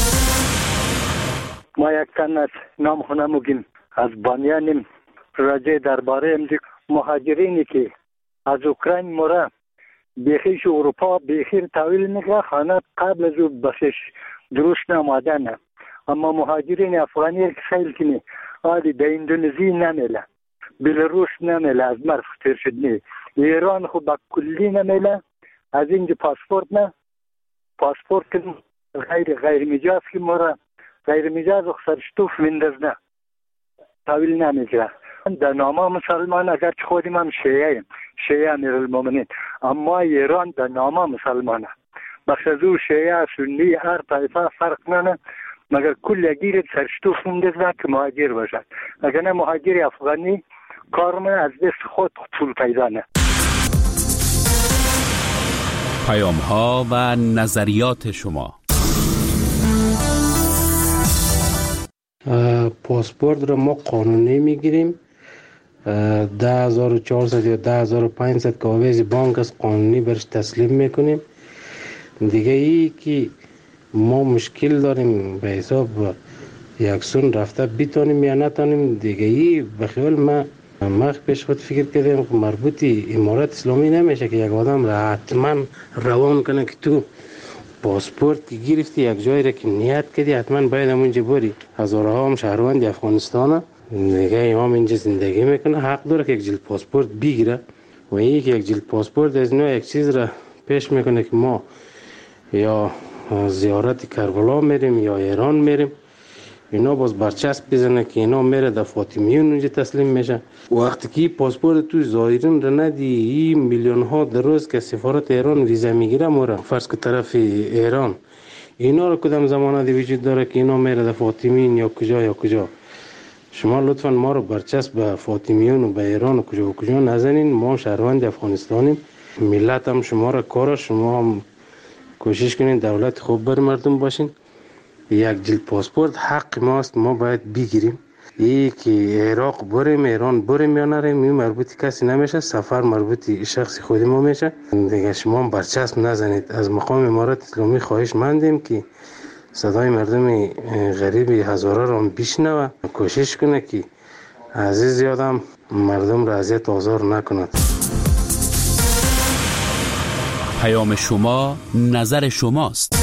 ما یک تن از نام خونه مگیم از بانیانیم راجع درباره امروز مهاجرینی که از اوکراین مورا بیخیش اروپا بیخیر تاویل نگه خانه قبل از او بخشش درست نماده نه. اما مهاجرین افغانی که خیلی کنی آلی در اندونزی نمیله، بلاروس نمیله، از مرف تیر شد نی، ایران خود با کلی نمیله، از اینجا پاسپورت نه، پاسپورت کنی غیر غیر مجاز که مورا غیر مجاز و سرشتوف ویندز نه تاویل نمیگره. در نامه مسلمان اگر چه خودیم هم شیعه شیعه امیر المومنین، اما ایران در نامه مسلمانه بخش از او شیعه سنی هر طایفه فرق ننه، مگر کل گیر سرشتوف ویندز نه که مهاجر باشد. اگر نه مهاجر افغانی کار من از دست خود طول پیدا نه. پیام ها و نظریات شما. پاسپورت را ما قانونی میگیریم، ده هزار و چهارصد یا ده هزار و پانصد کاغذ بانک از قانونی برش تسلیم میکنیم. دیگه ای که ما مشکل داریم به حساب یکسون رفته بیتانیم یا نتانیم، دیگه ای به خیال ما ما پیش خود فکر کردیم مربوطی امارات اسلامی نمیشه که یک آدم را حتما روان کنه که تو پاسپورت که گرفتی یک جایی را که نیت کردی حتما باید همونجا بری. هزارها هم شهروند افغانستان دیگه امام اینجا زندگی میکنه، حق داره که یک جلد پاسپورت بگیره و یک یک جلد پاسپورت از نوع یک چیز را پیش میکنه که ما یا زیارت کربلا میریم یا ایران میریم، اینا باز برچسب بزنه که اینا میره در فاطمیون اونجا تسلیم میشه. وقتی که پاسپورت تو ظاهرین را ندی، این میلیون ها در روز که سفارت ایران ویزا میگیره مورا فرض که طرف ایران، اینا رو کدام زمانه دی وجود داره که اینا میره در فاطمیون یا کجا یا کجا. شما لطفا ما رو برچسب به فاطمیون و به ایران و کجا و کجا نزنین. ما شهروند افغانستانیم، ملت هم شما را کار، شما هم کوشش کنین دولت خوب بر مردم باشین. یک جلد پاسپورت حق ماست، ما باید بگیریم. ای که عراق بریم ایران بریم یا نریم این مربوطی کسی نمیشه، سفر مربوطی شخصی خود ما میشه. دیگه شما هم برچسب نزنید. از مقام امارات اسلامی خواهش مندیم که صدای مردم غریب هزاره را هم بشنوه، کوشش کنه که عزیز یادم مردم را اذیت آزار نکند. پیام شما نظر شماست.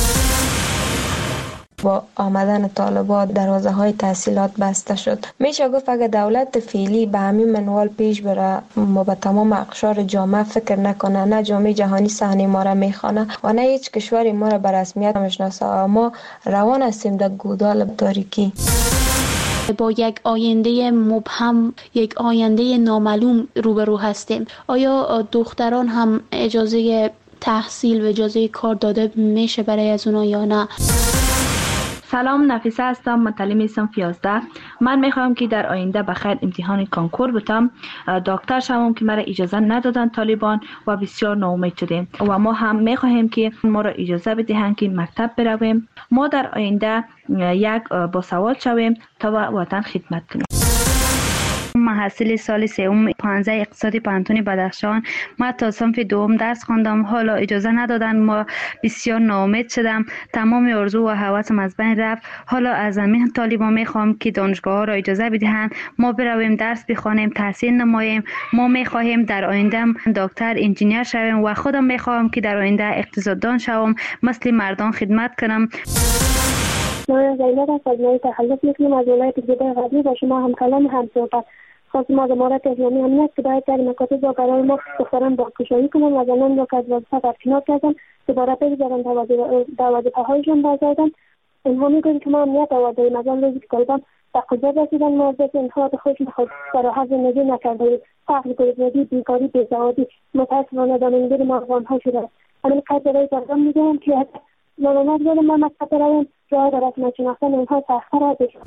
با آمدن طالبان دروازه های تحصیلات بسته شد. میشه گفت اگر دولت فعلی به همین منوال پیش بره ما به تمام اقشار جامعه فکر نکنه، نه جامعه جهانی صحنه ما را میخوانه و نه هیچ کشوری ما را به رسمیت میشناسه، ما روان هستیم در گودال تاریکی. با یک آینده مبهم، یک آینده نامعلوم روبرو هستیم. آیا دختران هم اجازه تحصیل و اجازه کار داده میشه برای از اونا یا نه؟ سلام، نفیسه هستم، متعلم صنف یازده. من میخوام که در آینده بخیر امتحان کانکور بتم، دکتر شوم که مرا اجازه ندادن طالبان و بسیار ناامید شدیم و ما هم میخواهیم که ما را اجازه بدهند که مکتب برویم، ما در آینده یک باسواد شویم تا وطن خدمت کنیم. محصل سال سوم پانزده اقتصادی پانتون بدخشان. ما تا صنف دوم درس خواندم، حالا اجازه ندادن، ما بسیار ناامید شدم، تمام آرزو و هوسم از بین رفت. حالا از همین طالبان میخوام که دانشگاه ها را اجازه بدهند ما برویم درس بخوانیم، تحصیل نماییم. ما میخواهیم در آینده دکتر انجینیر شویم و خودم میخوام که در آینده اقتصاددان شوم، مثل مردان خدمت کنم. ما زینب از مجموعه تخلف میکنیم از ولایت جده غربی، با شما هم کلام هم صحبت. خواست ما امارات اسلامی امنیت که باید در مکاتب با قرار ما دختران با کشایی کنم و زنان با که از وظیفه برکنار کردن دوباره بگذارن دروازه پاهایشان بازدادن اینها میگن که ما امنیت آوردیم از آن روزی که طالبان به قدرت رسیدن موظف انتخابات خودشون خود راحت زندگی نکرده، فقر، گرسنگی، بیکاری، بیسوادی متاسفانه دامنگیر ما افغان‌ها شده. همین قدر برای طالبان میگم که ناممد بودم ما مکتب برویم جای در رسم شناختن اینها سخت‌تر بشه.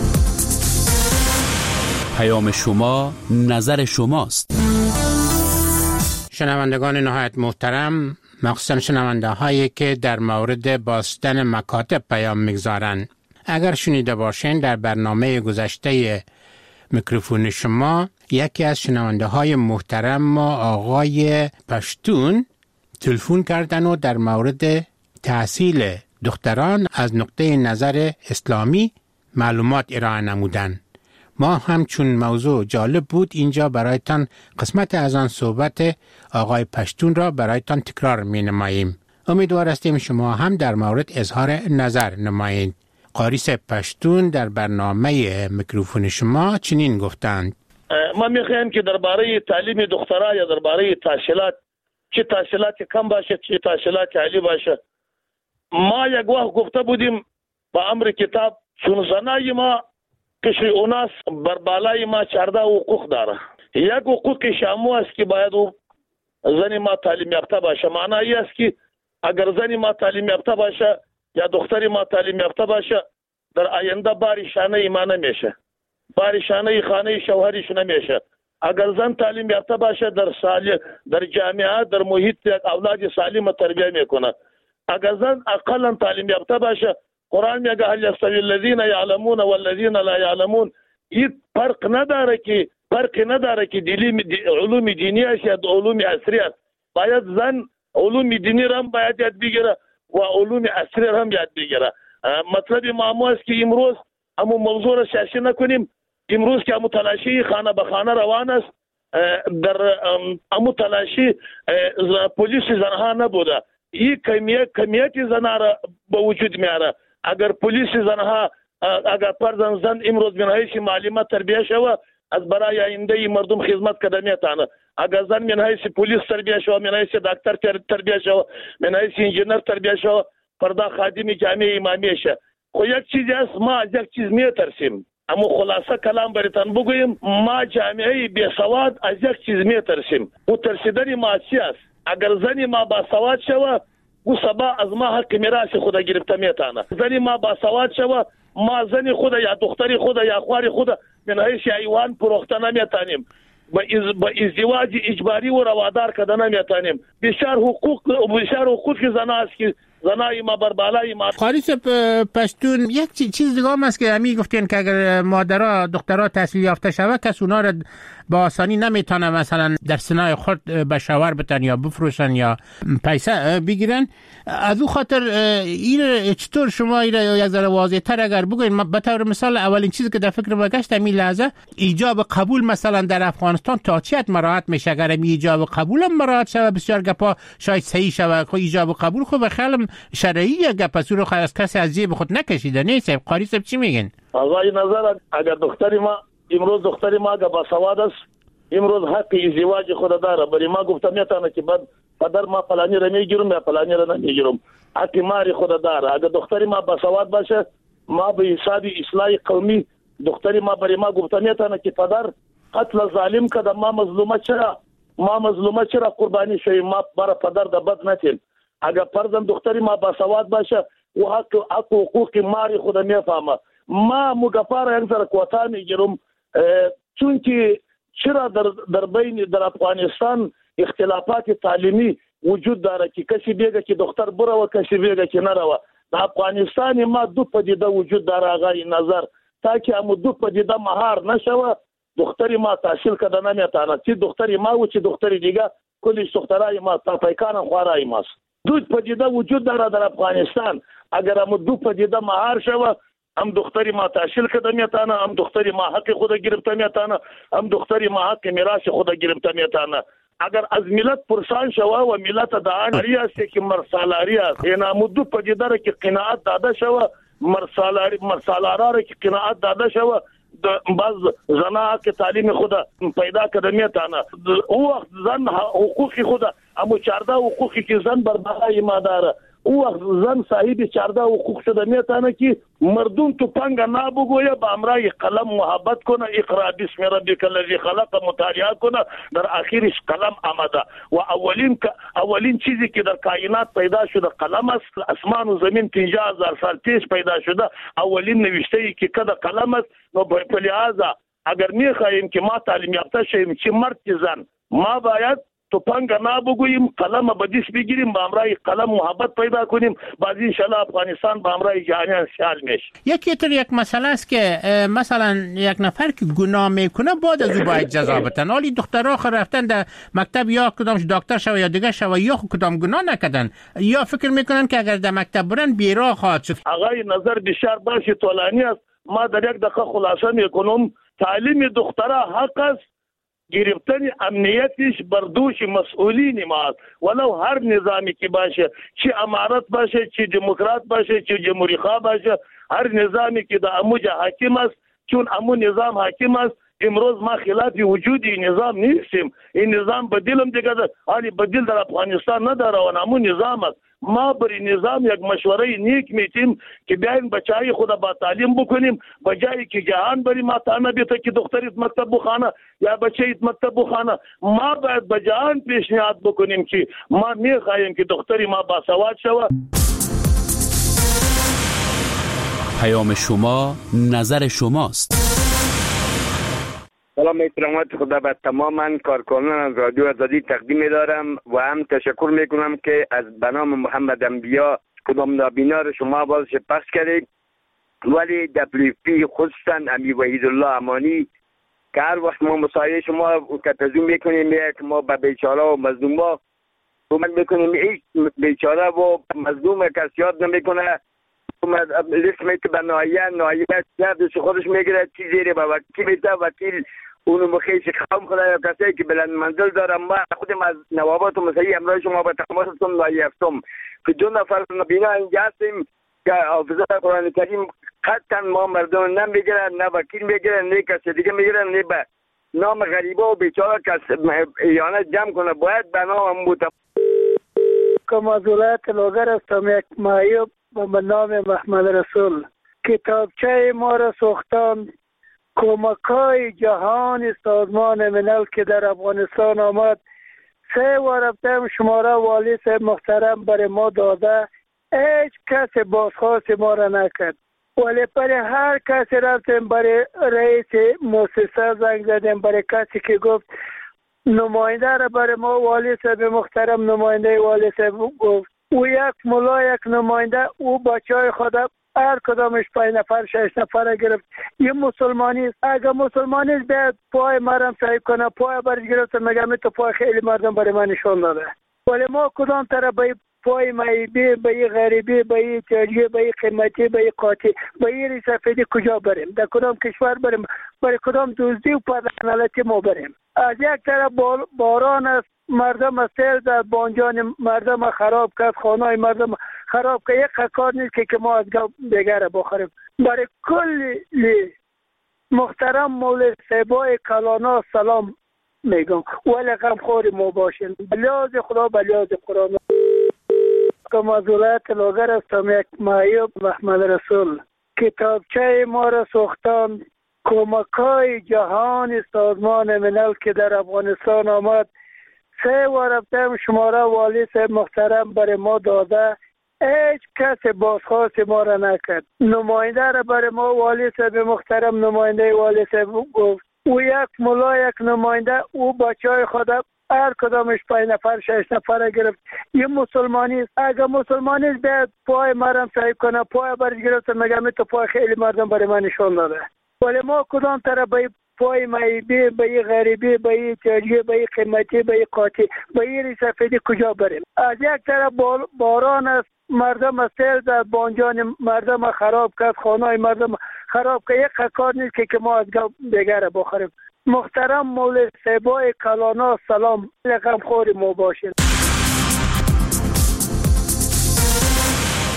پیام شما نظر شماست. شنوندگان نهایت محترم، مخصوصا شنونده هایی که در مورد باستن مکاتب پیام میگذارن، اگر شنیده باشین در برنامه گذشته میکروفون شما یکی از شنونده های محترم ما آقای پشتون تلفن کردن و در مورد تحصیل دختران از نقطه نظر اسلامی معلومات ارائه نمودن. ما هم چون موضوع جالب بود اینجا برایتان قسمت از آن صحبت آقای پشتون را برایتان تکرار می نماییم. امیدوار هستیم شما هم در مورد اظهار نظر نمایید. قاریس پشتون در برنامه میکروفون شما چنین گفتند: ما میخوایم که درباره تعلیم دخترها یا درباره تحصیلات، چه تحصیلات کم باشه چه تحصیلات عالی باشه، ما یک وقت گفته بودیم با امر کتاب چون زنای ما کشی اوناس بر بالای ما چارده حقوق داره. یک حقوق شامو است که باید او زنی ما تعلیم یافته باشه. معنی است که اگر زنی ما تعلیم یافته باشه یا دختری ما تعلیم یافته باشه در آینده باری شانه ما نمیشه، باری شانه خانه شوهریش نمیشه. اگر زن تعلیم یافته باشه در سال در جامعه در محیط اولاد سالم تربیت میکنه. اگر زن اقلا تعلیم یافته باشه، قرآن میگه هل یستوی الذین یعلمون والذین لا یعلمون، این فرق نداره که فرق نداره که علوم دینی است یا علوم عصری است. باید زن علوم دینی را هم باید یاد بگیره و علوم عصری را هم یاد بگیره. مطلب ما است که امروز همو موضوع را سیاسی نکنیم. امروز که همو تلاشی خانه به خانه روان است، در همو تلاشی پلیس زنها نبوده. این کمیت کمیت زنها را به وجود میاره. اگر پلیس زنها اگر پردن زن امروز من حیث معلومات تربیه شوه از برای آینده مردم خدمت کده میتانه. اگر زن من حیث پلیس تربیه شوه، من حیث دکتر تربیه شوه، من حیث انجینر تربیه شوه، فردا خادم جامعه امامی شه. خو یک چیز است، ما از یک چیز میترسیم. اما خلاصه کلام براتان بگویم، ما جامعه بی سواد از یک چیز میترسیم. او ترسیدن ما چی است؟ اگر زنی ما با سواد شوه او سبا از ما حق میراث خود گرفته میتانه. زنی ما با سواد شوه ما زنی خود یا دختری خود یا خواری خود من حیث ایوان پروخته نمیتانیم. با ازدواج اجباری و روادار کده نمیتانیم. بسیار حقوق بسیار حقوق زنا است که زنای ما بر بالای ما. قاریس پشتون یک چیز دیگه هم است که همی گفتین که اگر مادرها دخترها تحصیل یافته شوه کس اونا را با آسانی نمیتونه مثلا در سنای خود به شوهر بتن یا بفروشن یا پیسه بگیرن. از او خاطر این چطور شما این یک ذره واضح تر اگر بگوین؟ به طور مثال اولین چیزی که در فکر ما گشت همین لحظه ایجاب قبول مثلا در افغانستان تا چه حد مراعات میشه؟ اگر می ایجاب قبول هم مراعات شوه بسیار گپا شاید صحیح شوه. خو ایجاب قبول خو به خیلی شرعی گپ است، رو خلاص کسی از جیب خود نکشیده نیست. قاریس چی میگن؟ آقای نظر اگر دختری ما امروز دختری ما که با سواد است امروز حق ازدواج خود داره، برای ما گفته میتونه که بعد پدر ما فلانی را میگیرم یا فلانی را نمیگیرم، حق ماری خود داره. اگر دختری ما با سواد باشه ما به حساب اصلاح قومی دختری ما برای ما گفته میتونه که پدر قتل ظالم کده ما مظلومه چرا ما مظلومه چرا قربانی شویم، ما برای پدر د بد نتیم. اگر پردم دختری ما با سواد باشه و حق حق حقوق ماری خود میفهمه. ما مگفار یک ذره کوتا میگیرم چون که چرا در در بین در افغانستان اختلافات تعلیمی وجود داره که کسی بیگه که دختر بره و کسی بیگه که نره. در افغانستان ما دو پدیده وجود داره آقای نظر، تا که هم دو پدیده مهار نشوه دختری ما تحصیل کده نمیتانه. چی دختری ما و چی دختری دیگه کلیش دخترای ما تا پیکان خوارای ماست. دو پدیده وجود داره در افغانستان. اگر هم دو پدیده مهار شوه هم دختری ما تحصیل کده میتانه، هم دختری ما حق خود گرفته میتانه، هم دختری ما حق میراث خود گرفته میتانه. اگر از ملت پرسان شوه و ملت دعانی است که مرسالاری است، این هم دو پدیده را که قناعت داده شوه مرسالاری مرسالارا را که قناعت داده شوه باز زنها که تعلیم خود پیدا کده میتانه. او وقت زن حقوقی خود اما چارده حقوقی که زن بر بالای ما داره او وقت زن صاحب چهارده حقوق شده میتونه که مردم تو پنگ نبگویه به امرای قلم محبت کنه، اقرا بسم ربک الذی خلق مطالعه کنه، در آخرش قلم آمده و اولین اولین چیزی که در کائنات پیدا شده قلم است. اسمان و زمین پنجاه هزار سال پیش پیدا شده، اولین نوشته ای که کده قلم است. نو به لحاظا اگر میخواهیم که ما تعلیم یافته شویم چه مرد چه زن، ما باید تو پنگ نبگوییم، قلم به دست بگیریم، به امرای قلم محبت پیدا کنیم، بعد انشالله افغانستان به امرای جهانیان سیال میشه. یکی طور یک مسئله است که مثلا یک نفر که گناه میکنه بعد از او باید جزا بتن، حالی دخترها خود رفتن در مکتب یا کدامش دکتر شوه یا دیگه شوه یا کدام گناه نکردن، یا فکر میکنن که اگر در مکتب برن بیراه خواهد شد. آقای نظر بسیار باش طولانی است، ما در یک دقیقه خلاصه میکنم. تعلیم دخترها حق است، گرفتن امنیتش بر دوش مسئولین ما، ولو هر نظامی که باشه، چه امارت باشه، چه دموکرات باشه، چه جمهوری خواه باشه، هر نظامی که در اموج حاکم است، چون امو نظام حاکم است. امروز ما خلاف وجود این نظام نیستیم، این نظام بدیلم دیگه ده، حالی بدیل در افغانستان نداره و امو نظام است. ما بر نظام یک مشوره نیک میتیم که بیاین بچهای خود با تعلیم بکنیم، بجایی که جهان بری ما تانه بیته که دختریت مکتب بخانه یا بچهیت مکتب بخانه. ما باید به جهان پیشنهاد بکنیم که ما میخواهیم که دختری ما باسواد شوه. پیام شما نظر شماست. سلام احترامات خدا به تماما کارکنان رادیو آزادی تقدیم دارم و هم تشکر میکنم که از بنام محمد انبیا کدام نابینا رو شما بازش پخش کردید، ولی دبلیو پی خصوصا امی وحید الله امانی که هر وقت ما مسایه شما کتزو میکنیم که ما به بیچاره و مظلوم ها کمک میکنیم، هیچ بیچاره و مظلوم کسی یاد نمیکنه. لسمه که به نایه نایه شهدش خودش میگیره چیزی رو به وکیل میده، وکیل اونو مخیش خام خدا یا کسی که بلند منزل دارم. ما خودم از نوابات و مسیحی امرای شما به تماسستم نایه هفتم که دو نفر نبینا اینجا هستیم که حافظه قرآن کریم قطعا ما مردم نمیگیرن، نه وکیل میگیرن، نه کسی دیگه میگیرن، نه به نام غریبه و بیچاره کس ایانه جمع کنه. باید به نام بوده که موضوعات لوگر استم یک معیوب به نام محمد رسول. کتابچه ما را ساختن کمکای جهان سازمان ملل که در افغانستان آمد. سه و رفتم شماره والی صاحب محترم برای ما داده، هیچ کس بازخواست ما را نکرد، ولی برای هر کسی رفتیم، برای رئیس مؤسسه زنگ زدیم، برای کسی که گفت نماینده را برای ما والی صاحب محترم نماینده والی صاحب گفت، او یک ملا یک نماینده، او بچه های خود هر کدامش پنج نفر شش نفر گرفت. یه مسلمانی است، اگر مسلمانی است بیاد پای مرم صاحب کنه، پای برش گرفت مگه تو پای خیلی مردم برای من نشان داده، ولی ما کدام طرف به پای معیبی، به این غریبی، به این تاجی، به این قیمتی، به این قاطی، به این سفیدی کجا بریم؟ در کدام کشور بریم؟ برای کدام دوزدی و پدرنالتی ما بریم؟ از یک طرف باران است، مردم از سیل در بانجان مردم خراب کرد، خانه مردم خراب کرد. یک کار نیست که ما از دیگر بخوریم. برای کل محترم مولوی صاحبای کلانا سلام میگم، ولی غمخوری ما باشیم. بلیاز خدا بلیاز قرآن. که موضوعات لوگر استم یک معیوب محمد رسول. کتابچه ما را ساختن کمکای جهان سازمان ملل که در افغانستان آمد. سه و رفتم شماره والی صاحب محترم برای ما داده، هیچ کس بازخواست ما را نکرد. نماینده را برای ما والی صاحب محترم نماینده والی صاحب گفت، او یک ملا یک نماینده، او بچه های خود هر کدامش پنج نفر شش نفر گرفت. یه مسلمانی است، اگر مسلمانی است بیاد پای مرم صاحب کنه، پای برش گرفت مگه تو پای خیلی مردم برای من نشان داده، ولی ما کدام طرف به پای معیبی، به این غریبی، به این تاجی، به این قیمتی، به این قاطی، به این سفیدی کجا بریم؟ از یک طرف باران است، مردم از سیل در بانجان مردم خراب کرد، خانه مردم خراب کرد. یک کار نیست که ما از دیگر بخوریم. محترم مولوی صاحبای کلانا سلام، غمخوری ما باشید.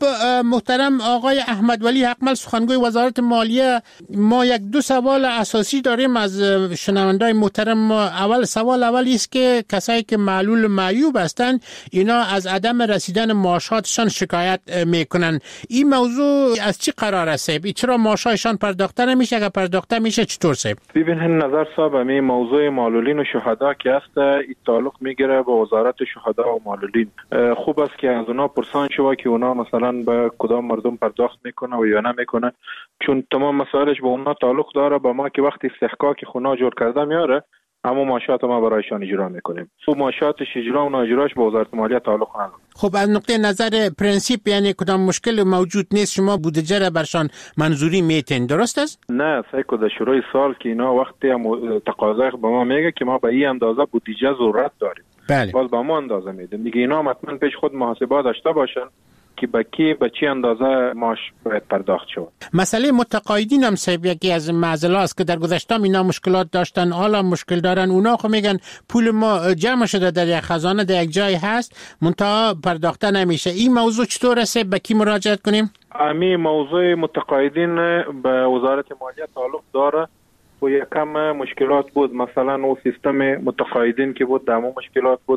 محترم آقای احمد ولی حقمل سخنگوی وزارت مالیه، ما یک دو سوال اساسی داریم از شنوندای محترم. اول سوال اولی است که کسایی که معلول معیوب هستند اینا از عدم رسیدن معاشاتشان شکایت میکنن. این موضوع از چی قرار است؟ چرا معاششان پرداخته نمیشه؟ اگر پرداخته میشه چطور سه؟ ببینید نظر صاحب، می موضوع معلولین و شهدا که است این تعلق میگیره به وزارت شهدا و معلولین. خوب است که از اونا پرسان شوه که اونا مثلا به کدام مردم پرداخت میکنه و یا نمیکنه، چون تمام مسائلش به اونا تعلق داره. با ما که وقتی استحقاق خونه جور کرده میاره اما معاشات ما برایشان اجرا میکنیم. تو معاشاتش اجرا و نااجراش به وزارت مالیه تعلق نداره. خب از نقطه نظر پرنسیپ یعنی کدام مشکل موجود نیست شما بودجه را برشان منظوری میتین، درست است؟ نه، سعی در شروع سال که اینا وقتی تقاضا به ما میگه که ما به این اندازه بودجه ضرورت داریم، بله، باز با ما اندازه میدیم دیگه. اینا حتما پیش خود محاسبه داشته باشن که به کی به چی اندازه معاش باید پرداخت شود. مسئله متقاعدین هم صاحب یکی از معضلات است که در گذشته اینا مشکلات داشتن، حالا مشکل دارن. اونا خو میگن پول ما جمع شده در یک خزانه در یک جای هست منتها پرداخته نمیشه. این موضوع چطور است؟ به کی مراجعت کنیم؟ امی موضوع متقاعدین به وزارت مالیه تعلق داره و یکم مشکلات بود. مثلا او سیستم متقاعدین که بود دامو مشکلات بود،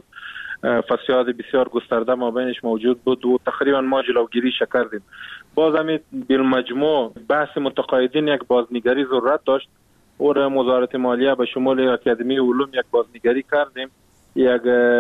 فساد بسیار گسترده ما بینش موجود بود و تقریبا ما جلوگیری کردیم. باز همین بالمجموع بحث متقاعدین یک بازنگری ضرورت داشت و وزارت مالیه به شمول اکادمی علوم یک بازنگری کردیم، یک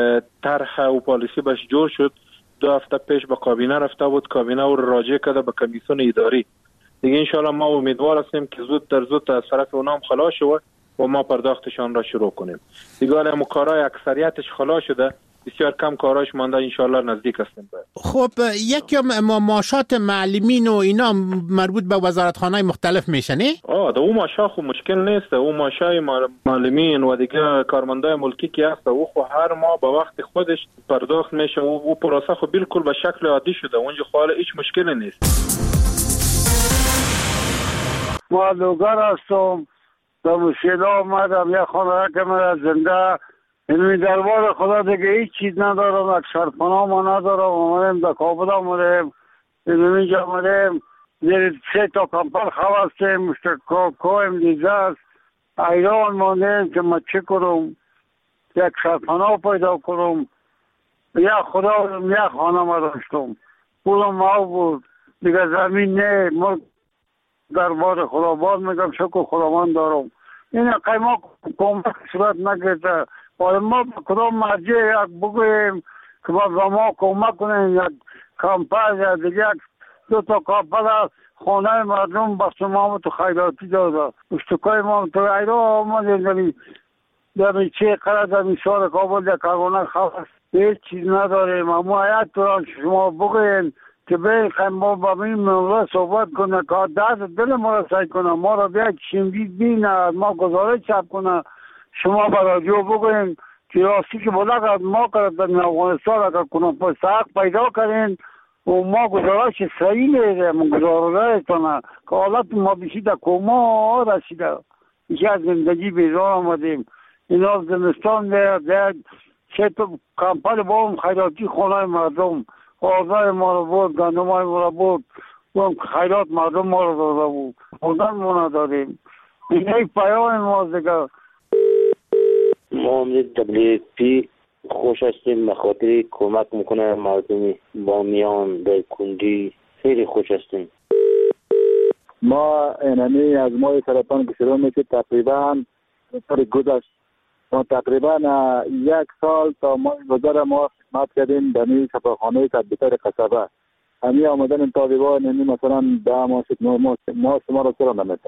طرح و پالیسی بهش جور شد. دو هفته پیش به کابینه رفته بود، کابینه او راجع کرده به کمیسیون اداری. دیگه انشالله ما امیدوار هستیم که زود در زود از طرف اونام خلاص شود و ما پرداختشان را شروع کنیم. دیگه الان کارهای اکثریتش خلاص شده، بسیار کم کاراش مانده، انشالله نزدیک هستیم. خب یکی ما معاشات معلمین و اینا مربوط به وزارتخانه‌های مختلف میشه نه؟ آه ده اون معاشا خو مشکل نیست. اون معاشای معلمین و دیگه کارمندای ملکی که هست او خو هر ماه به وقت خودش پرداخت میشه و او پروسه خو بالکل به شکل عادی شده. اونجا خاله هیچ مشکلی نیست. ما لوگر هستم، به مشکل آمدم. یک خانه که من زنده این دربار خدا دیگه هیچ چیز ندارم، یک سرپناه ما ندارم. آمدیم در کابل آمدیم، اینجا آمدیم زیر سه تا کمپل خوستیم، مشترکایم دیزه است. ایران ماندیم که ما چه کنم، یک سرپناه پیدا کنم. یک خدا یک خانه ما داشتم، پولم ما بود دیگه، زمین نه. ما دربار خدا باز میگم شکر خداوند دارم. این قیمه کمک صورت نگرده. باید ما کدام مرجع یک بگویم که با ما کمک کنیم، یک کمپل یا دیگه یک دو تا کمپل خانه مردم بس ما تو خیراتی داده. اشتکای ما تو ایران آمدیم در چه قرار در میسار کابل در کارگانه خواست هیچ چیز نداریم. اما حیات تو شما بگویم که به ما با این موضوع صحبت کنه که دست دل ما را سعی کنه، ما را بیا چیمدید بینه، ما گزارش چپ کنه. شما با رادیو بگوین که راستی که بوده که ما کرد در افغانستان اگر کنم پس حق پیدا کردین و ما گزارش صحیح میده، ما گزارش کنه که حالت ما بشیده کما رسیده. ایشه از زندگی بیزار آمدیم. اینا زمستان در چه تو کمپل با هم خیراتی خانه مردم آزای ما رو بود، گندم های ما رو بود و خیرات مردم ما رو داده بود. خودن ما نداریم. این یک پیام ما دیگه. ما هم دبلیو پی خوش هستیم به خاطر کمک میکنه مردم بامیان در کنجی، خیلی خوش هستیم. ما اینمی از ماه سرطان که شروع میشه تقریبا سر گذشت ما تقریبا یک سال تا ماه گذر ما خدمت کردیم در این شفاخانه تدبیتر قصبه. همی آمدن طالبان همی مثلا ده ماه شد ما, ما شما را سرا نمیده.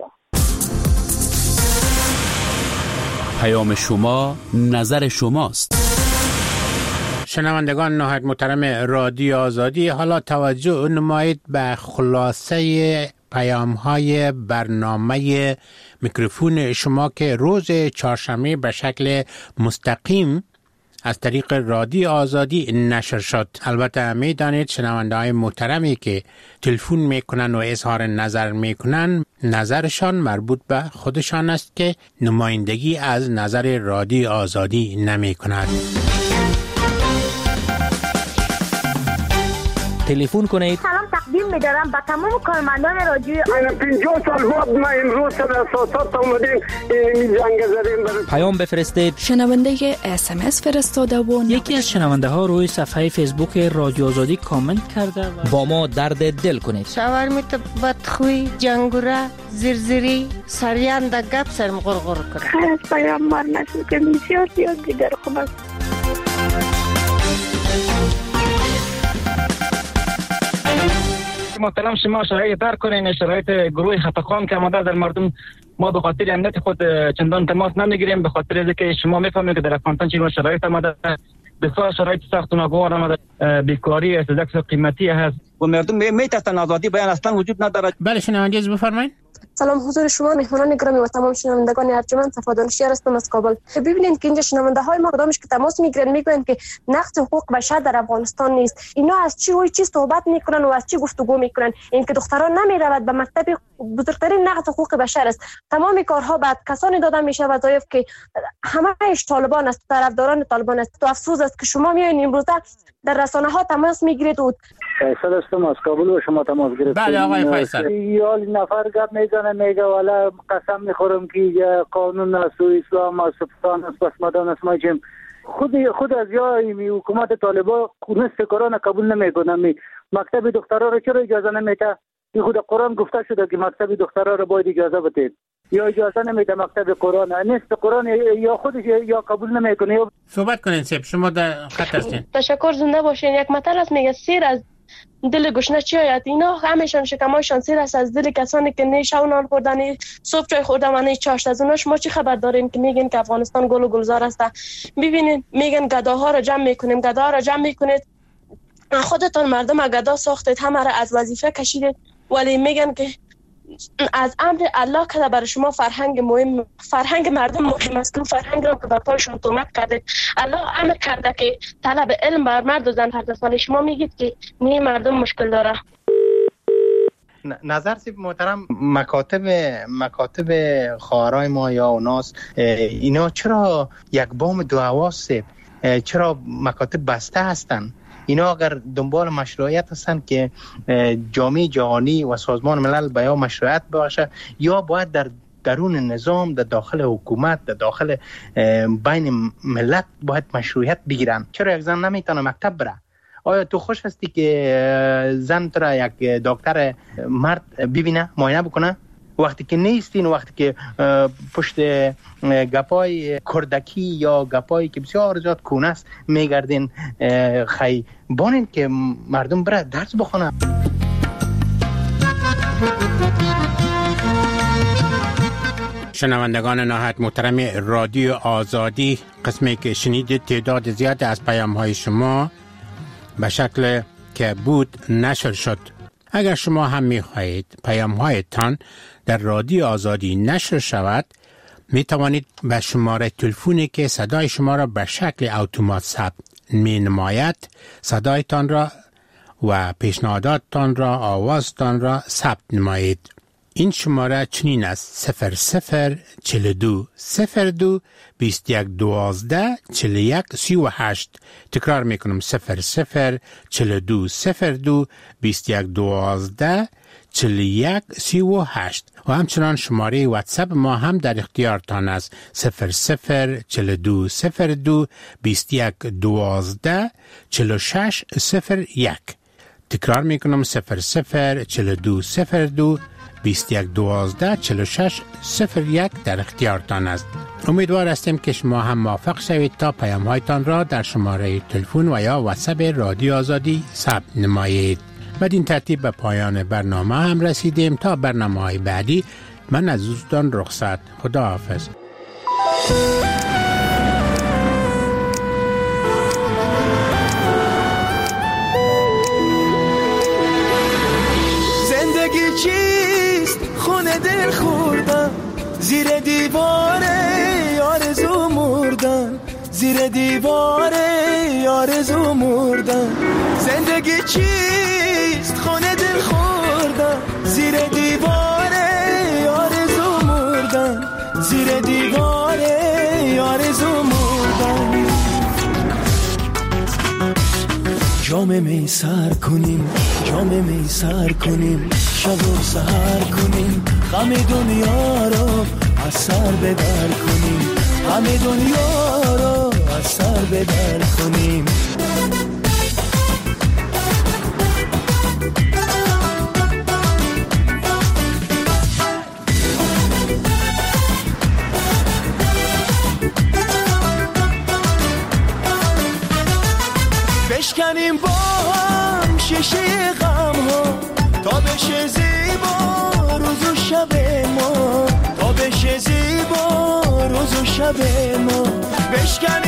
پیام شما نظر شماست. شنوندگان نهایت محترم رادیو آزادی، حالا توجه نمایید به خلاصه پیام های برنامه میکروفون شما که روز چهارشنبه به شکل مستقیم از طریق رادیو آزادی نشر شد. البته میدانید شنونده های محترمی که تلفن میکنن و اظهار نظر میکنن نظرشان مربوط به خودشان است که نمایندگی از نظر رادیو آزادی نمی کند. تلفن کنید. سلام تقدیم تقدیم می‌دارم به تمام کارمندان رادیو. پنجاه سال بعد ما امروز سر اساسات اومدیم این جنگ زدیم. پیام بفرستید. شنونده اس ام اس فرستاده و یکی از شنونده ها روی صفحه فیسبوک رادیو آزادی کامنت کرده و با ما درد دل کنید. شاورمیت بدخوی، جنگوره، زرزری، سریان دا گپ سرم غرغر کرد. خیر از پیامبر نشد که بسیار زیاد دیگر خوب است. محترم شما شرایط در کنین، شرایط گروه خفقان که آمده در مردم ما به خاطر امنیت خود چندان تماس نمیگیریم، به خاطر اینکه شما میفهمید که در افغانستان چه شرایط آمده، بسیار شرایط سخت و ناگوار آمده، بیکاری است، زکس قیمتی هست و مردم میترسن، آزادی بیان اصلا وجود ندارد. بله شنونده از بفرمایید. سلام حضور شما مهمانان گرامی و تمام شنوندگان ارجمند، صفادان شیر هستم از کابل. ببینید که اینجا شنونده های ما کدامش که تماس میگیرن میگن که نقض حقوق بشر در افغانستان نیست. اینا از چی روی چی صحبت میکنن و از چی گفتگو میکنن؟ این که دختران نمیرود به مکتب بزرگترین نقض حقوق بشر است. تمام کارها بعد کسانی داده میشه وظایف که همه‌اش طالبان است، طرفداران طالبان است. تو افسوس است که شما میایین امروزه در رسانه ها تماس میگیرید و فیصل هستم از کابل و شما تماس گرفتید. بله آقای فیصل. یا نفر گپ میزنه میگه والا قسم میخورم که قانون است و اسلام است پاکستان است پس مدان است ما چیم خود خود از یا حکومت طالبان نصف قرآن قبول نمیکنه. می مکتب دخترها رو چرا اجازه نمیده؟ این خود قرآن گفته شده که مکتب دخترها رو باید اجازه بده. یا اجازه نمیده مکتب قرآن، نصف قرآن یا خودش یا قبول نمیکنه. یا صحبت کنین سیب، شما در خط هستین. تشکر، زنده باشین. یک مطلب است میگه سیر از دل گشنه چی آید؟ اینا همیشان شکمایشان سیر است از دل کسانی که نه شب نان خوردن صبح چای خوردن و نه چاشت. از اوناش ما چی خبر داریم که میگن که افغانستان گل و گلزار است؟ ببینید میگن گداها رو جمع میکنیم، گداها رو جمع میکنید. خودتان مردم گدا ساختید، همه را از وظیفه کشیدید، ولی میگن که از امر الله که برای شما فرهنگ مهم، فرهنگ مردم مهم است. فرهنگ را که بر پایشون تومت کرده. الله امر کرده که طلب علم بر مرد و زن فرض است. شما میگید که نه مردم مشکل داره. نظر سیب محترم، مکاتب مکاتب خواهرای ما یا اوناس اینا چرا یک بام دو حواس، چرا مکاتب بسته هستن؟ اینا اگر دنبال مشروعیت هستن که جامعه جهانی و سازمان ملل به یا مشروعیت باشه یا باید در درون نظام، در داخل حکومت، در داخل بین ملت باید مشروعیت بگیرن. چرا یک زن نمیتونه مکتب بره؟ آیا تو خوش هستی که زن تو را یک دکتر مرد ببینه، معاینه بکنه؟ وقتی که نیستین، وقتی که پشت گپای کردکی یا گپایی که بسیار زیاد کونه است میگردین، خی بانین که مردم بره درس بخونه. شنوندگان نهایت محترم رادیو آزادی، قسمی که شنیدید تعداد زیاد از پیام های شما به شکل که بود نشر شد. اگر شما هم می خواهید پیام هایتان در رادیو آزادی نشر شود، می توانید به شماره تلفنی که صدای شما را به شکل اتومات ثبت می نماید صدایتان را و پیشنهاداتتان را، آوازتان را ثبت نمایید. این شماره چنین است: صفر صفر چل دو صفر دو بیست یک دوازده چل یک سی و هشت. تکرار میکنم: صفر صفر چل دو صفر دو بیست یک دوازده چل یک سی و هشت. و همچنان شماره واتساپ ما هم در اختیارتان است: صفر صفر چل دو صفر دو بیست یک دوازده چل شش صفر یک. تکرار میکنم: صفر صفر چل دو صفر دو بیست یک دوازده چل شش صفر یک در اختیارتان است. امیدوار هستیم که شما هم موفق شوید تا پیام هایتان را در شماره تلفن و یا واتساپ رادیو آزادی ثبت نمایید. بدین ترتیب به پایان برنامه هم رسیدیم. تا برنامه های بعدی من از دوستان رخصت. خدا حافظ. زندگی چیست؟ خونه دل خوردم زیر دیواره آرزو مردم، زیر دیواره آرزو مردم. زندگی چیست؟ خونه دل خوردم زیر دیواره آرزو مردم، زیر دیواره آرزو مردم. جام می سر کنیم، جام می سر کنیم، شب و سحر کنیم، غم دنیا رو از سر بدر کنیم، همه دنیا رو از سر بدر کنیم. بشکنیم با هم شیشه غم ها تا بشه زیبا روز و شب ما، تا بشه زیبا روز و شب ما. بشکنیم